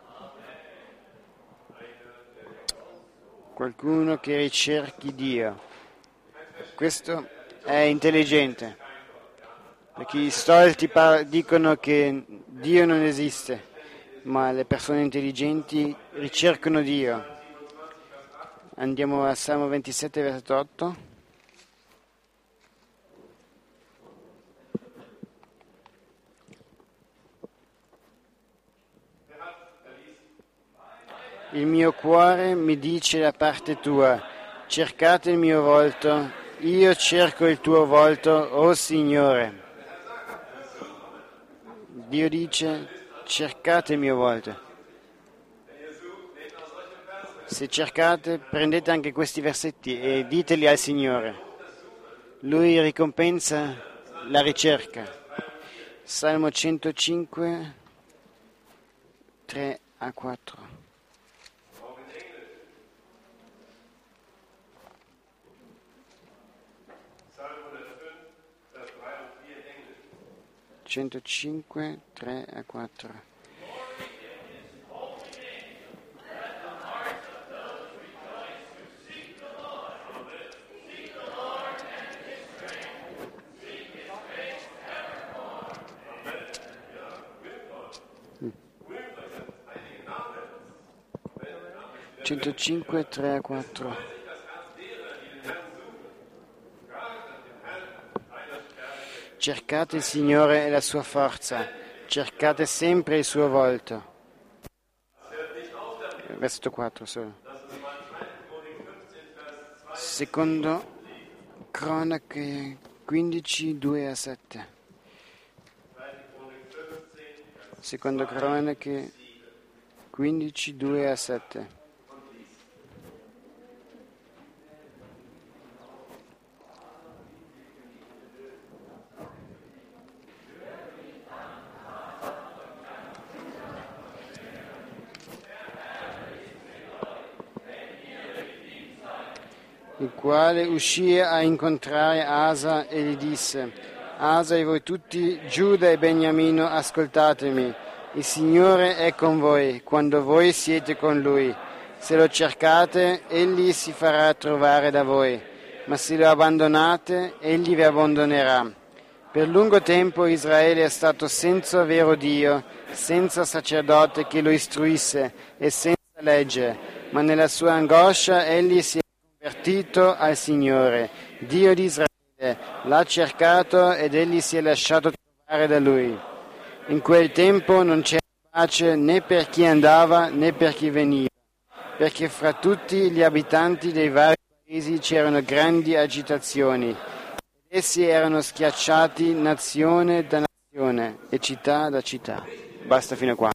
Qualcuno che ricerchi Dio. Questo è intelligente, perché gli stolti dicono che Dio non esiste, ma le persone intelligenti ricercano Dio. Andiamo a Salmo 27, versetto 8. Il mio cuore mi dice da parte tua, cercate il mio volto, io cerco il tuo volto, o Signore. Dio dice, cercate il mio volto. Se cercate, prendete anche questi versetti e diteli al Signore. Lui ricompensa la ricerca. Salmo 105, 3 a 4. 105, 3 a 4. Centocinque, 3 a 4. Cercate il Signore e la sua forza, cercate sempre il suo volto. Versetto 4 solo. Secondo Cronache 15, 2 a 7. Secondo Cronache 15, 2 a 7. Il quale uscì a incontrare Asa e gli disse: Asa e voi tutti, Giuda e Beniamino, ascoltatemi. Il Signore è con voi quando voi siete con Lui. Se lo cercate, Egli si farà trovare da voi, ma se lo abbandonate, Egli vi abbandonerà. Per lungo tempo Israele è stato senza vero Dio, senza sacerdote che lo istruisse e senza legge, ma nella sua angoscia Egli si è convertito al Signore, Dio di Israele, l'ha cercato ed egli si è lasciato trovare da lui. In quel tempo non c'era pace né per chi andava né per chi veniva, perché fra tutti gli abitanti dei vari paesi c'erano grandi agitazioni, ed essi erano schiacciati nazione da nazione e città da città. Basta fino a qua.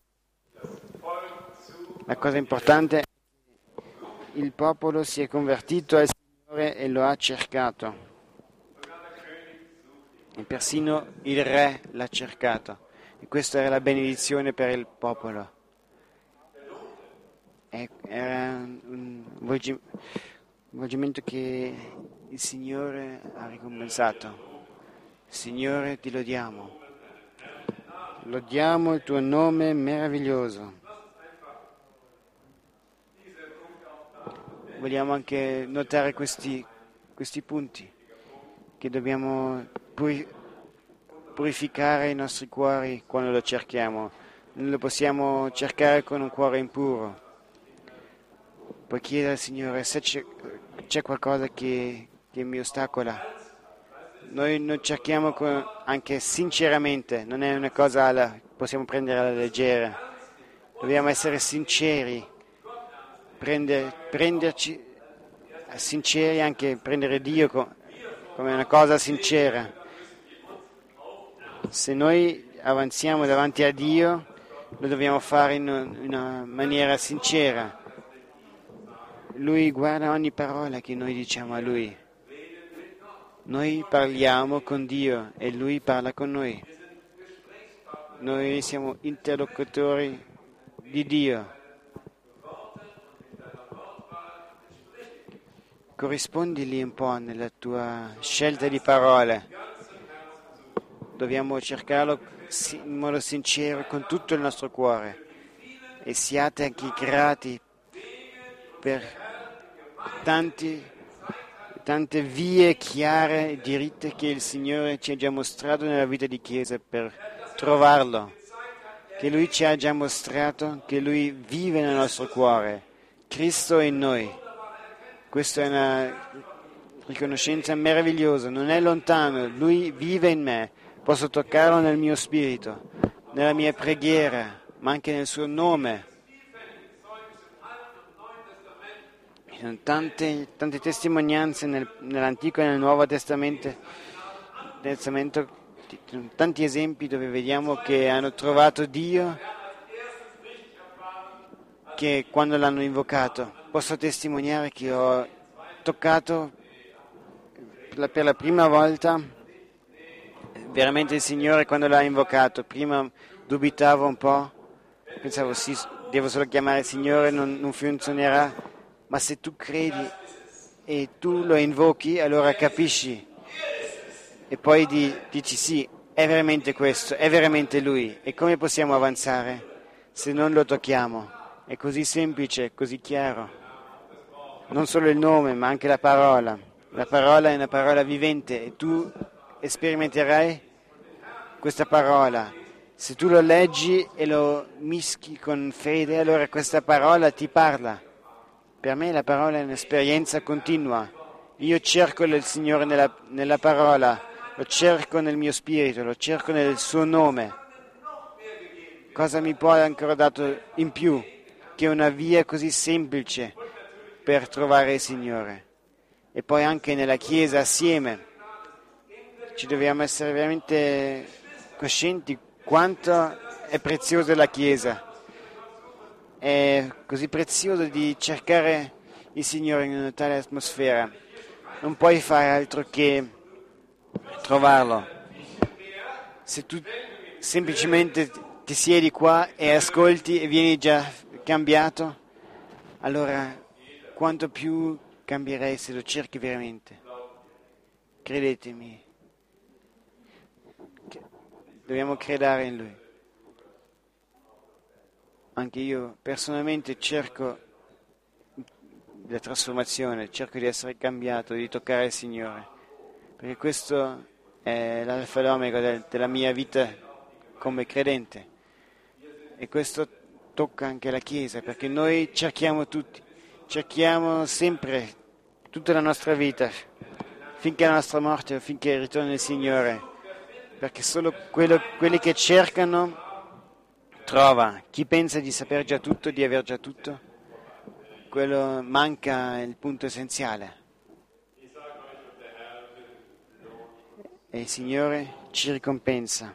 La cosa importante è il popolo si è convertito al Signore e lo ha cercato. E persino il re l'ha cercato. E questa era la benedizione per il popolo. Era un volgimento che il Signore ha ricompensato. Signore, ti lodiamo. Lodiamo il tuo nome meraviglioso. vogliamo anche notare questi punti, che dobbiamo purificare i nostri cuori quando lo cerchiamo. Non lo possiamo cercare con un cuore impuro. Puoi chiedere al Signore se c'è qualcosa che mi ostacola. Noi non cerchiamo anche sinceramente, non è una cosa possiamo prendere alla leggera. Dobbiamo essere sinceri, prenderci sinceri, anche prendere Dio come una cosa sincera. Se noi avanziamo davanti a Dio, lo dobbiamo fare in una maniera sincera. Lui guarda ogni parola che noi diciamo a Lui. Noi parliamo con Dio e Lui parla con noi. Noi siamo interlocutori di Dio. Corrispondili un po' nella tua scelta di parole. Dobbiamo cercarlo in modo sincero con tutto il nostro cuore. E siate anche grati per tante vie chiare e diritte che il Signore ci ha già mostrato nella vita di Chiesa per trovarlo. Che Lui ci ha già mostrato che Lui vive nel nostro cuore, Cristo in noi. Questa è una riconoscenza meravigliosa, non è lontano, Lui vive in me, posso toccarlo nel mio spirito, nella mia preghiera, ma anche nel suo nome. Ci sono tante testimonianze nell'Antico e nel Nuovo Testamento, tanti esempi dove vediamo che hanno trovato Dio, che quando l'hanno invocato. Posso testimoniare che ho toccato per la prima volta veramente il Signore quando l'ha invocato. Prima dubitavo un po', pensavo sì, devo solo chiamare il Signore, non funzionerà, ma se tu credi e tu lo invochi, allora capisci e poi dici sì, è veramente questo, è veramente Lui. E come possiamo avanzare se non lo tocchiamo? È così semplice, così chiaro. Non solo il nome, ma anche la parola. La parola è una parola vivente e tu sperimenterai questa parola. Se tu lo leggi e lo mischi con fede, allora questa parola ti parla. Per me la parola è un'esperienza continua. Io cerco il Signore nella parola, lo cerco nel mio spirito, lo cerco nel suo nome. Cosa mi può ancora dato in più che una via così semplice per trovare il Signore? E poi anche nella Chiesa assieme ci dobbiamo essere veramente coscienti quanto è preziosa la Chiesa. È così prezioso di cercare il Signore in una tale atmosfera. Non puoi fare altro che trovarlo. Se tu semplicemente ti siedi qua e ascolti e vieni già cambiato, allora quanto più cambierei se lo cerchi veramente. Credetemi, dobbiamo credere in Lui. Anche io personalmente cerco la trasformazione, cerco di essere cambiato, di toccare il Signore, perché questo è l'alfa e l'omega della mia vita come credente e questo tocca anche la Chiesa, perché noi cerchiamo sempre, tutta la nostra vita, finché la nostra morte o finché ritorna il Signore, perché solo quelli che cercano trova. Chi pensa di saper già tutto, di aver già tutto, quello manca il punto essenziale. E il Signore ci ricompensa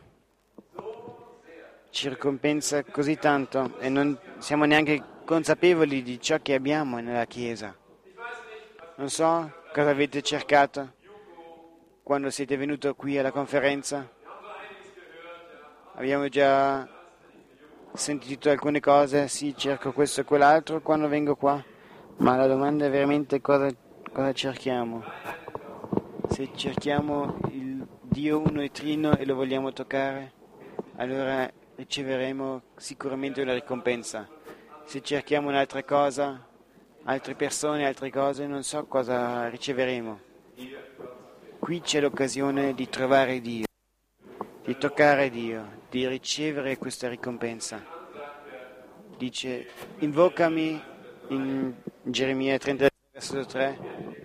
così tanto e non siamo neanche consapevoli di ciò che abbiamo nella Chiesa. Non so cosa avete cercato quando siete venuti qui alla conferenza. Abbiamo già sentito alcune cose, sì, cerco questo e quell'altro quando vengo qua, ma la domanda è veramente cosa cerchiamo. Se cerchiamo il Dio uno e trino e lo vogliamo toccare, allora riceveremo sicuramente una ricompensa. Se cerchiamo un'altra cosa, altre persone, altre cose, non so cosa riceveremo. Qui c'è l'occasione di trovare Dio, di toccare Dio, di ricevere questa ricompensa. Dice, invocami in Geremia 33, versetto 3,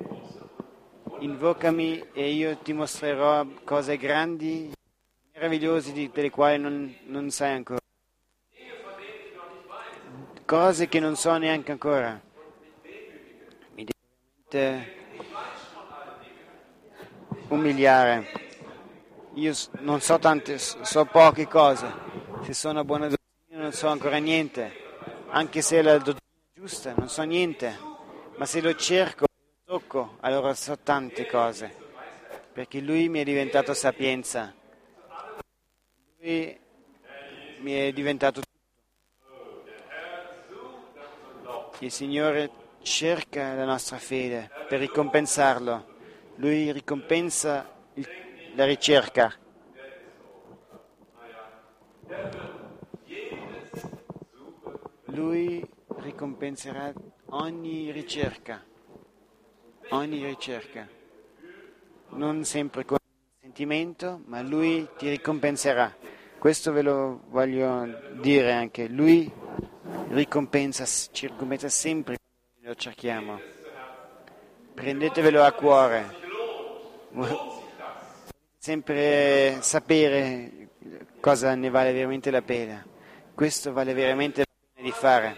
invocami e io ti mostrerò cose grandi, meravigliose delle quali non sai ancora. Cose che non so neanche ancora. Mi deve umiliare. Io non so tante, so poche cose. Se sono buona dottrina non so ancora niente. Anche se la dottrina è giusta, non so niente. Ma se lo cerco, lo tocco, allora so tante cose. Perché Lui mi è diventato sapienza. Lui mi è diventato tutto. Il Signore cerca la nostra fede per ricompensarlo. Lui ricompensa la ricerca. Lui ricompenserà ogni ricerca. Ogni ricerca. Non sempre con sentimento, ma Lui ti ricompenserà. Questo ve lo voglio dire anche. Lui ci ricompensa sempre quando lo cerchiamo. Prendetevelo a cuore. Sempre sapere cosa ne vale veramente la pena. Questo vale veramente la pena di fare.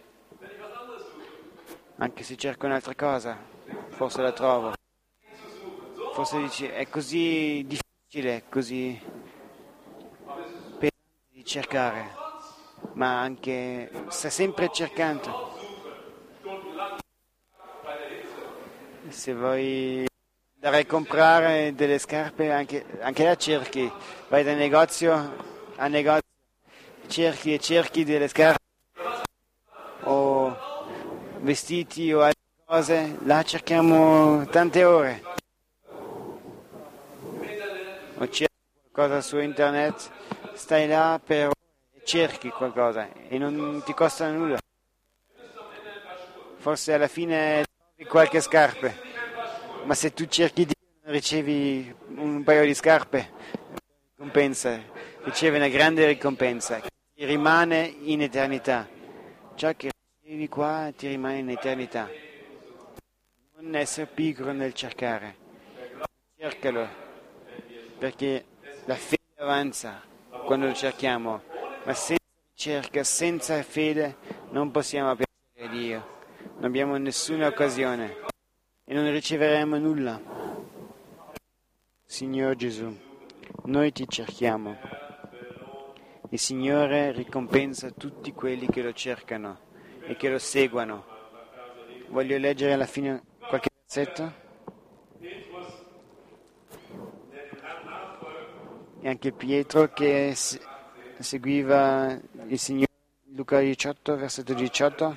Anche se cerco un'altra cosa, forse la trovo. Forse dici, è così difficile, così pesante di cercare, ma anche sta sempre cercando. Se vuoi andare a comprare delle scarpe, anche la cerchi, vai dal negozio a negozio, cerchi e cerchi delle scarpe o vestiti o altre cose, là cerchiamo tante ore. O cerchi qualcosa su internet, stai là per ore e cerchi qualcosa e non ti costa nulla. Forse alla fine trovi qualche scarpe, ma se tu cerchi di ricevi un paio di scarpe, ricevi una grande ricompensa che ti rimane in eternità. Ciò che ricevi qua ti rimane in eternità. Non essere pigro nel cercare, cercalo, perché la fede avanza quando lo cerchiamo, ma senza ricerca, senza fede non possiamo piacere a Dio, non abbiamo nessuna occasione e non riceveremo nulla. Signor Gesù, noi ti cerchiamo. Il Signore ricompensa tutti quelli che lo cercano e che lo seguono. Voglio leggere alla fine qualche versetto. E anche Pietro che seguiva il Signore, Luca 18, versetto 18.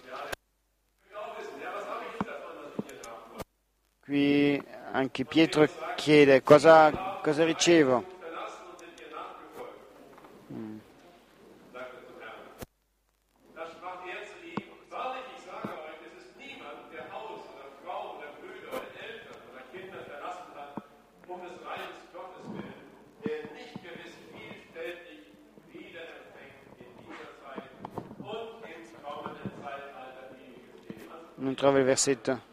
Qui anche Pietro chiede cosa ricevo. Non trovo il versetto.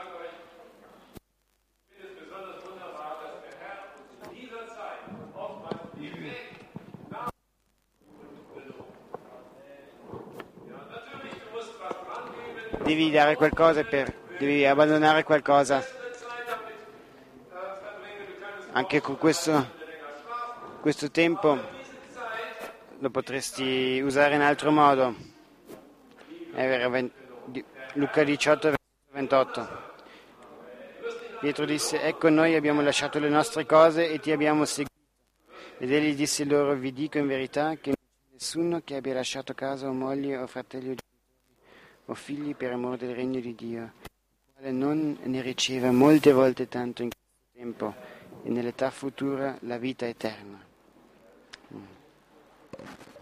Devi dare qualcosa devi abbandonare qualcosa. Anche con questo tempo lo potresti usare in altro modo. Luca 18, versetto 28. Pietro disse, ecco noi abbiamo lasciato le nostre cose e ti abbiamo seguito. Ed egli disse loro, vi dico in verità che non c'è nessuno che abbia lasciato casa o moglie o fratelli o genitori o figli per amore del regno di Dio, il quale non ne riceva molte volte tanto in questo tempo e nell'età futura la vita eterna.